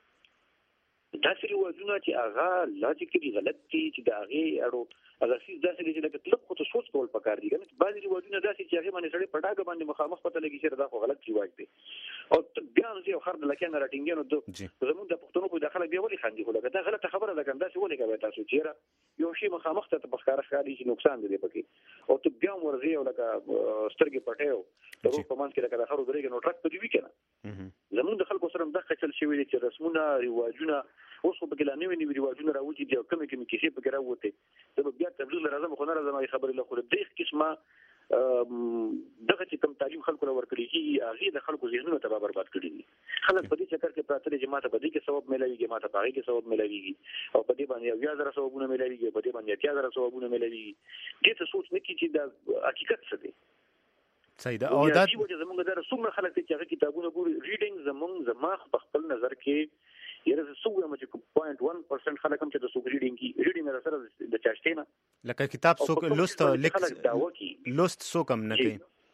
داسې رواجونه چې هغه لاجیکلي غلط دي، چې د هغې اړو هغه څیز داسې دی چې لکه لږ خو ته سوچ کول پکار دي که نه. بعضې رواجونه داسې چې هغې باندې سړی په ډاګه باندې مخامخ پته لګي چې دا خو غلط رواج دی. او بیا نو زه یو خر د لکۍ نه راټینګېږي نو زمونږ د پښتنو خو دا خلک بیا ولې خاندي؟ خو لکه دا غلطه خبره ده که نه، داسې ولې کوئ تاسو چې یاره یو شي مخامخ ته په ښکاره ښکاري چې نقصان دی دی پکې او ته بیا هم ورځې او لکه سترګې پټې او د روغ په منځ کې لکه د خرو درېږي نو ټرک په دې وي که نه. زمونږ د خلکو سره هم دغه چل شوي دی چې رسمونه رواجونه اوس خو پکې لا نوي نوي رواجونه راوتي دي او کمې کمې کیسې پکې راوتې. زه به بیا تبلیغ له راځم خو نه راځم هغې خبرې له خو درې قسمه دغه چې کوم تعلیم خلکو له ورکړي کېږي هغې د خلکو ذهنونه تباه برباد کړي دي. خلک په دې چکر کې پراته دي چې ما ته په دې کې ثواب میلاویږي، ما ته په هغې کې ثواب میلاویږي او په دې باندې اویا زره ثوابونه میلاویږي، په دې باندې اتیا زره ثوابونه میلاویږي. دې ته سوچ نه کړي چې دا حقیقت څه دی. صحیح ده. او دا زمونږ دا څومره خلک دي چې هغه کتابونه ګوري. ریډینګ زمونږ زما په خپل نظر کې یاره زه څه ووایم چې پوینټ ون پرسنټ خلک هم چې د څوک ریډینګ کي ریډینګ را سره د چاشتې نه لکه کتاب څوک لوست لوست څوک هم نه کوي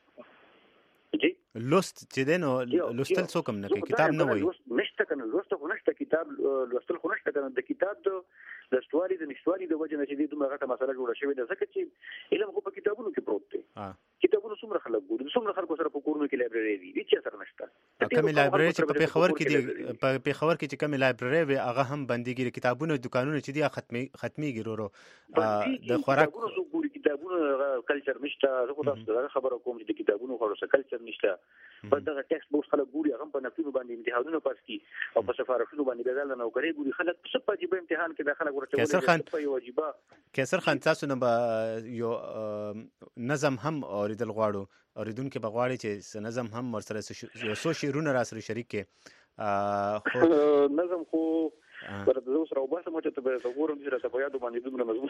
لوست چې دی نو لوستل څوک هم نه کوي کتاب نه وایي نشته که نه لوست خو نشته کتاب لوستل خو نشته که نه د کتاب د لوستوالي د نشتوالي د وجې نه چې دې دومره غټه مسله جوړه شوې ده ځکه چې علم خو په کتابونو کې پروت دی کتابونو څومره خلک ګوري څومره خلکو سره په کورونو کې لایبرري دي هېڅ چا سره نشته کمې لایبرري چې په پېښور کې دي په پېښور کې چې کمې لایبرري وي هغه هم بندېږي د کتابونو دوکانونه چې دي ختمي ختمېږي ورو ورو د خوراک کتابونو کلچر نشته زه خو تاسو ته خبره کوم چې د کتابونو خو کلچر نشته بس دغه ټیکسټ بوکس خلک ګوري هغه په نفسونو باندې امتحانونه پاس کی او په سفارتونو باندې بدل نه نوکري ګوري خلک څه په جيبه امتحان کې داخله ورته وایي واجبہ کیسر خان تاسو نه یو نظم هم اوریدل غواړو اوریدونکو په غواړي چې نظم هم ورسره یو څو شعرونه را سره شریک کې خو نظم خو پر د اوس راو باسه مته ته وګورم چې راته په یاد باندې دومره مضمون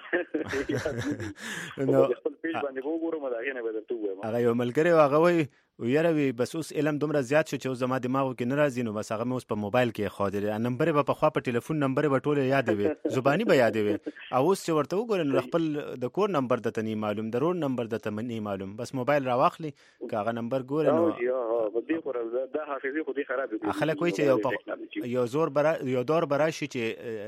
نو خپل پیج باندې وګورم دا غي نه به درته وایم هغه یو ملګری هغه وای ویروي بس اوس علم دومره زیات شو چې اوس زما دماغ کې نه راځي نو بس هغه مې اوس په موبایل کې خو دې نمبر به په خوا په ټلیفون نمبر به ټوله یاد وي زبانی به یاد وي او اوس چې ورته وګورم خپل د کور نمبر د تني معلوم د روډ نمبر د تمني معلوم بس موبایل راواخلي کاغه نمبر ګور نو ها بدی خو دا حافظه خو دې خراب دي خلک وای چې یو یو زور برا یو دور براشي چې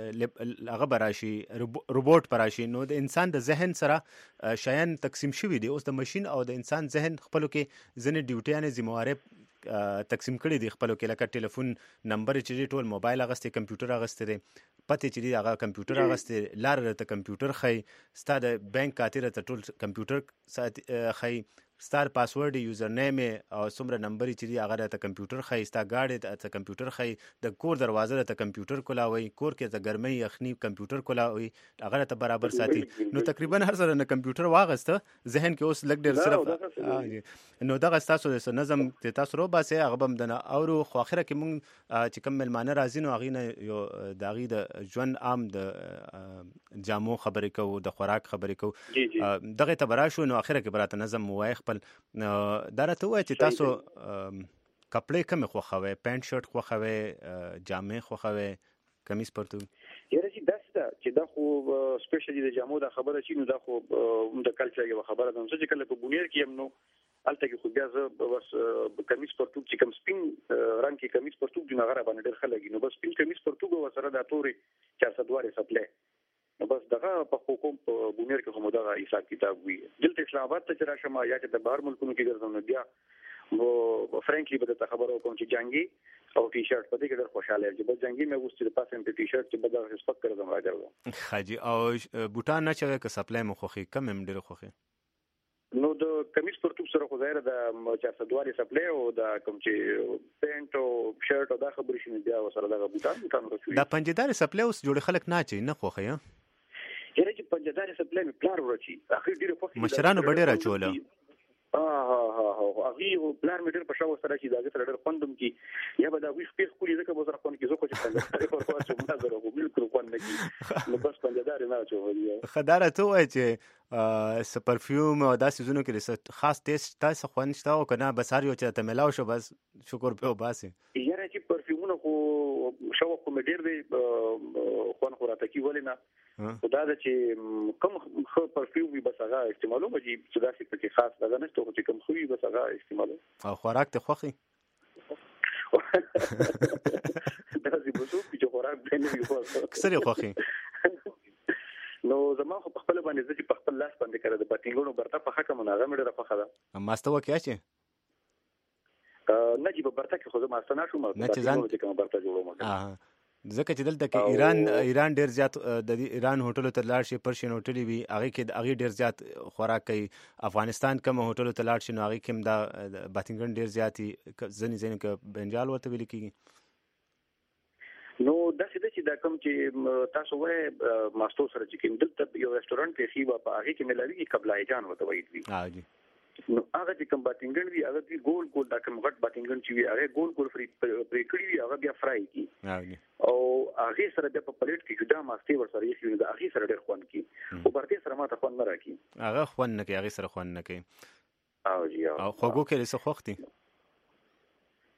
هغه براشي روبوټ براشي نو د انسان د ذهن سره شیان تقسیم شوی دي اوس د ماشين او د انسان ذهن خپلو کې ځنې ډیوټیانې ذمہواري تقسیم کړي دي خپلو کې لکه ټلیفون نمبر چې ټول موبایل اغسته کمپیوټر اغسته دي پته چې هغه کمپیوټر اغسته لار ته کمپیوټر خي ستاسو بانک کاتره ته ټول کمپیوټر خي ستار پاسورډ یوزر نیم او څومره نمبر چې هغه ته کمپیوټر خي ستا گاډي ته کمپیوټر خي د کور دروازه ته کمپیوټر کولاوي کور کې د ګرمۍ یخني کمپیوټر کولاوي هغه ته برابر ساتي نو تقریبا هر سره نه کمپیوټر واغسته ذهن کې اوس لګ ډیر صرف نو دغه تاسو د نظم تاسو رو باسه هغه بم دنه او خو اخره کې مونږ چې کوم ملمانه راځي نو هغه نه یو داغي د ژوند عام د جامو خبرې کو د خوراک خبرې کو دغه ته براشو نو اخره کې براته نظم وای خپل درته وای چې تاسو کپڑے کوم خوخوي پینټ شرټ خوخوي جامې خوخوي کمیس پرتو یره چې داسته چې دا خو سپیشلی د جامو د خبره چې نو دا خو د کلچر یو خبره ده چې کله په بونیر کې هم نو الته کې خو بیا زه بس کمیس پرتو چې کم سپین رنگ کې کمیس پرتو د نغره باندې ډېر خلګي نو بس سپین کمیس پرتو وسره د توري چار سو دوه سپلې نو بس دغه په حکوم په بونیر کې هم دغه حساب کتاب وي دلته اسلام آباد ته راشه ما یا چې د بهر ملکونو کې ګرځم نو بیا و فرانکلی به ته خبرو کوم چې جنگي او ټي شرټ په دې کې ډېر خوشاله یم چې بس جنگي مې وستې د پاسم په ټي شرټ چې بدل رسپک کړم راځم خاجي او بوټان نه چې که سپلای مو خوخي کم هم ډېر خوخي نو د کمیس پرتوب سره خو ظاهر د چار سو دوه سپلای او د کوم چې پینټ او شرټ او دا خبرې شنه بیا وسره د بوټان بوټان راځي دا پنځدار سپلای اوس جوړ خلک نه چي نه خوخي ها یره چې پنځدار سپلای می پلار ورچی اخر ډیره خوخي مشرانو ډېر چوله ها ها ها هغه پلان میټر په شاو سره چې داګه سره ډېر خوندم کی یا به دا ویښ پیښ کولې ځکه به سره خوند کې زه خو چې څنګه ورته چې ما زره خو بالکل خوند نه کی نو بس پنځدار نه چوي خداره ته وای چې س پرفیوم او داسې زونو کې خاص ټیسټ تاسو خوند شته او کنه بس هر یو چې ته ملاو شو بس شکر په وباسي یاره چې پرفیومونه خو شو خو مې ډېر دی خوند خوراته کی ولې نه خدا دا چې کوم خو پرفیوم به بس هغه استعمالو مې چې داسې پکې خاص لګا نه ته چې کوم خو بس هغه استعمالو او خوراک ته خوخي داسې بوسو چې خوراک به نه وي کسره خوخي نو زما خو په خپل باندې چې په خپل لاس باندې کړه د بټینګونو برته په حق مناغه مې ډېر په خدا ماستو کې اچي نه چې په برته کې خو زما ستنه شو ما نه چې ځان چې کوم برته جوړوم ځکه چې دلته کې ایران ایران ډیر زیات د ایران هوټلو ته لاړ شي پرشین هوټلې وي هغه کې هغه ډیر زیات خوراک کوي افغانستان کوم هوټلو ته لاړ شي نو هغه کې دا باتینګن ډیر زیاتی ځنې ځنې کې بنجال ورته ویل کیږي نو دا څه چې دا کوم چې تاسو وای ماستو سره چې کوم دلته یو ریسټورانټ کې خي په هغه کې ملوي قبلای جان وته وایي ها جی نو هغه چې کوم باتینګن وی هغه دی ګول ګول دا کوم غټ باتینګن چې وی هغه ګول ګول فری پرې کړی وی هغه بیا فرای کی او هغه سره بیا په پلیټ کې جدا ماستي ور سره یې دا هغه سره ډېر خوند کی او برته سره ماته خوند نه راکی هغه خوند نه کی هغه سره خوند نه کی او جی او خوګو کې څه خوختي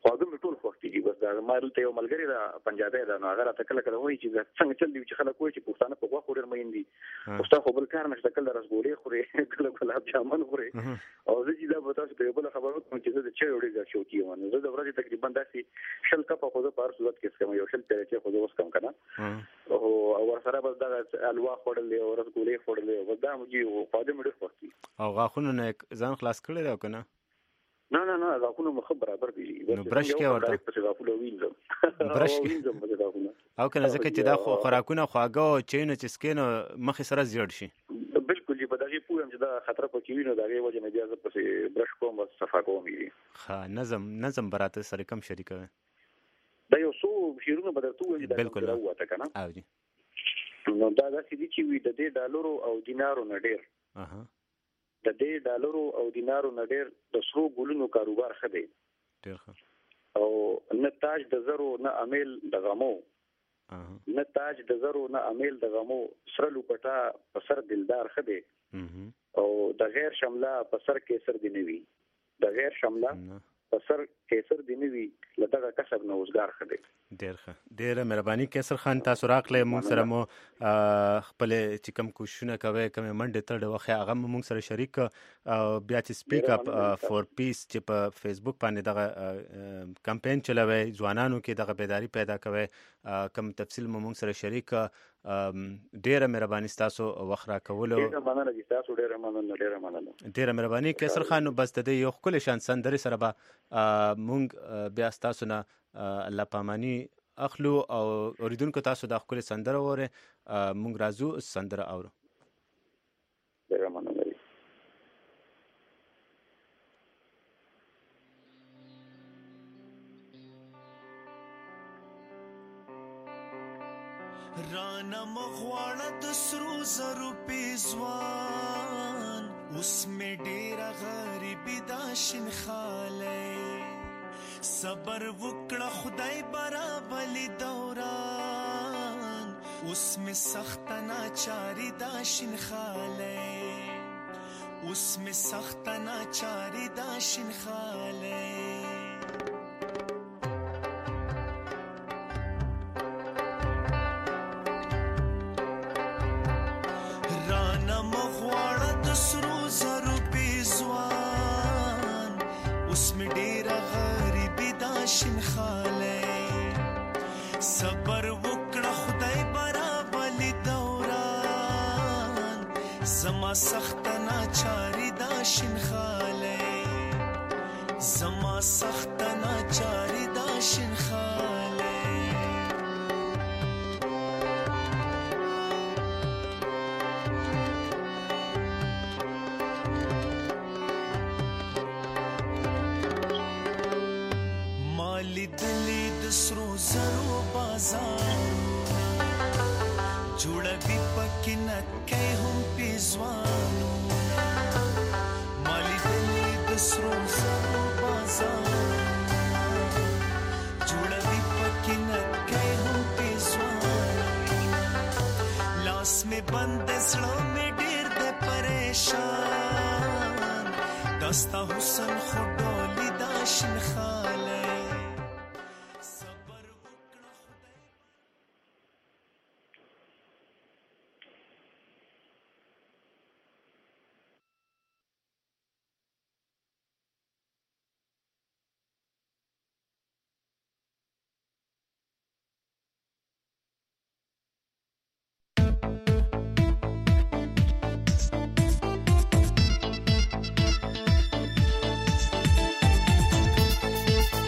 خواږه مې ټول خوښ دي. بس دا ما دلته یو ملګری دا پنجابی دا نو هغه راته کله کله وایي چې څنګه چل دی چې خلک وایي چې پښتانه په غوښو ډېر مین دي، خو ستا خو بل کار نشته، کله رسګولې خورې کله ګلاب جامن خورې. او زه چې دا به تاسو ته یو بله خبره وکړم چې زه د چای ډېر ډېر شوقي یم. زه د ورځې تقریبا داسې شل کپه خو زه په هر صورت کې څښم، یو شل پیاله چای خو زه وڅښم که نه. او ورسره بس دغه الوا خوړل دی او رسګولې خوړل دی، بس دا مې خواږه مې ډېر خوښ دي. او غاښونو نه ځان خلاص کړی دی او که نه؟ نه نه نه غاښونه مې ښه برابر دي. نو برش کې ورته پسې غاښونه وینځم برش کې او که نه ځکه چې دا خوراکونه خواږه او چایونه چې څښې نو مخې سره زیړ شي. بلکل چې په دغې پوه یم چې دا خطره پکې وي، نو د هغې وجې نه بیا زه پسې برش کوم، بس صفا کوم یې. ښه نظم نظم به راته سره کم شریکوي. دا یو څو شعرونه به درته ووایم چې دا بلکل راووته که نه. او جي نو دا داسې دي چې وي د دې ډالرو او دینارو نه ډېر د دې ډالرو او دینارو نه ډېر د سرو ګلونو کاروبار ښه دی. ډېر ښه. او نه تاج د زرو نه امیل د غمو، نه تاج د زرو نه امیل د غمو، سره لوپټا په سر دلدار ښه دی. او د غیر شمله په سر کیسر دی نه وي، د غیر شمله په سر کیسر دی نه وي، له دغه کسب نه اوزګار ښه دی. ډېر ښه، ډېره مهرباني کیسر خان، تاسو راغلی موږ سره مو خپلې چې کوم کوششونه کوئ، کومې منډې تړې وخې هغه مو موږ سره شریک کړه. او بیا چې سپیک اپ فور پیس چې په فیسبوک باندې دغه کمپین چلوئ، ځوانانو کې دغه بیداري پیدا کوئ، کوم تفصیل مو موږ سره شریک کړه. ډېره مهرباني ستاسو وخت راکولو. ډېره مننه چې تاسو ډېره مننه ډېره مننه ډېره مهرباني کیسر خان. نو بس د دې یو ښکلی شان سندرې سره به موږ بیا ستاسو نه الله پاماني اخلو او اوریدونکو تاسو دا ښکلې سندره واورئ. موږ راځو سندره اورو. ډېره مننه. رانا مغواړه د سرو زرو پیزوان، اوس مې ډېره غریبي دا شینخالی، صبر وکړه خدای برابلی دوران، اوس مې سخته ناچاري دا شینخالی، اوس مې سخته ناچاري دا شینخالی. سرو زرو پیزوان، اوس مې ډېره غریبي دا شینخالی، صبر وکړه خدای برابلی دوران، زما سخته ناچاري دا شینخالی، زما سخته ناچاري دا شینخالی. لیدلی د سرو زرو بازارونه، جوړوي پکې نکۍ هم پیزوانونه، ما لیدلی د سرو زرو بازارونه، جوړوي پکې نکۍ هم پیزوانونه، لاس مې بند زړه مې ډېر دی پریشان، دا ستا حسن خو ډولي دا شینخا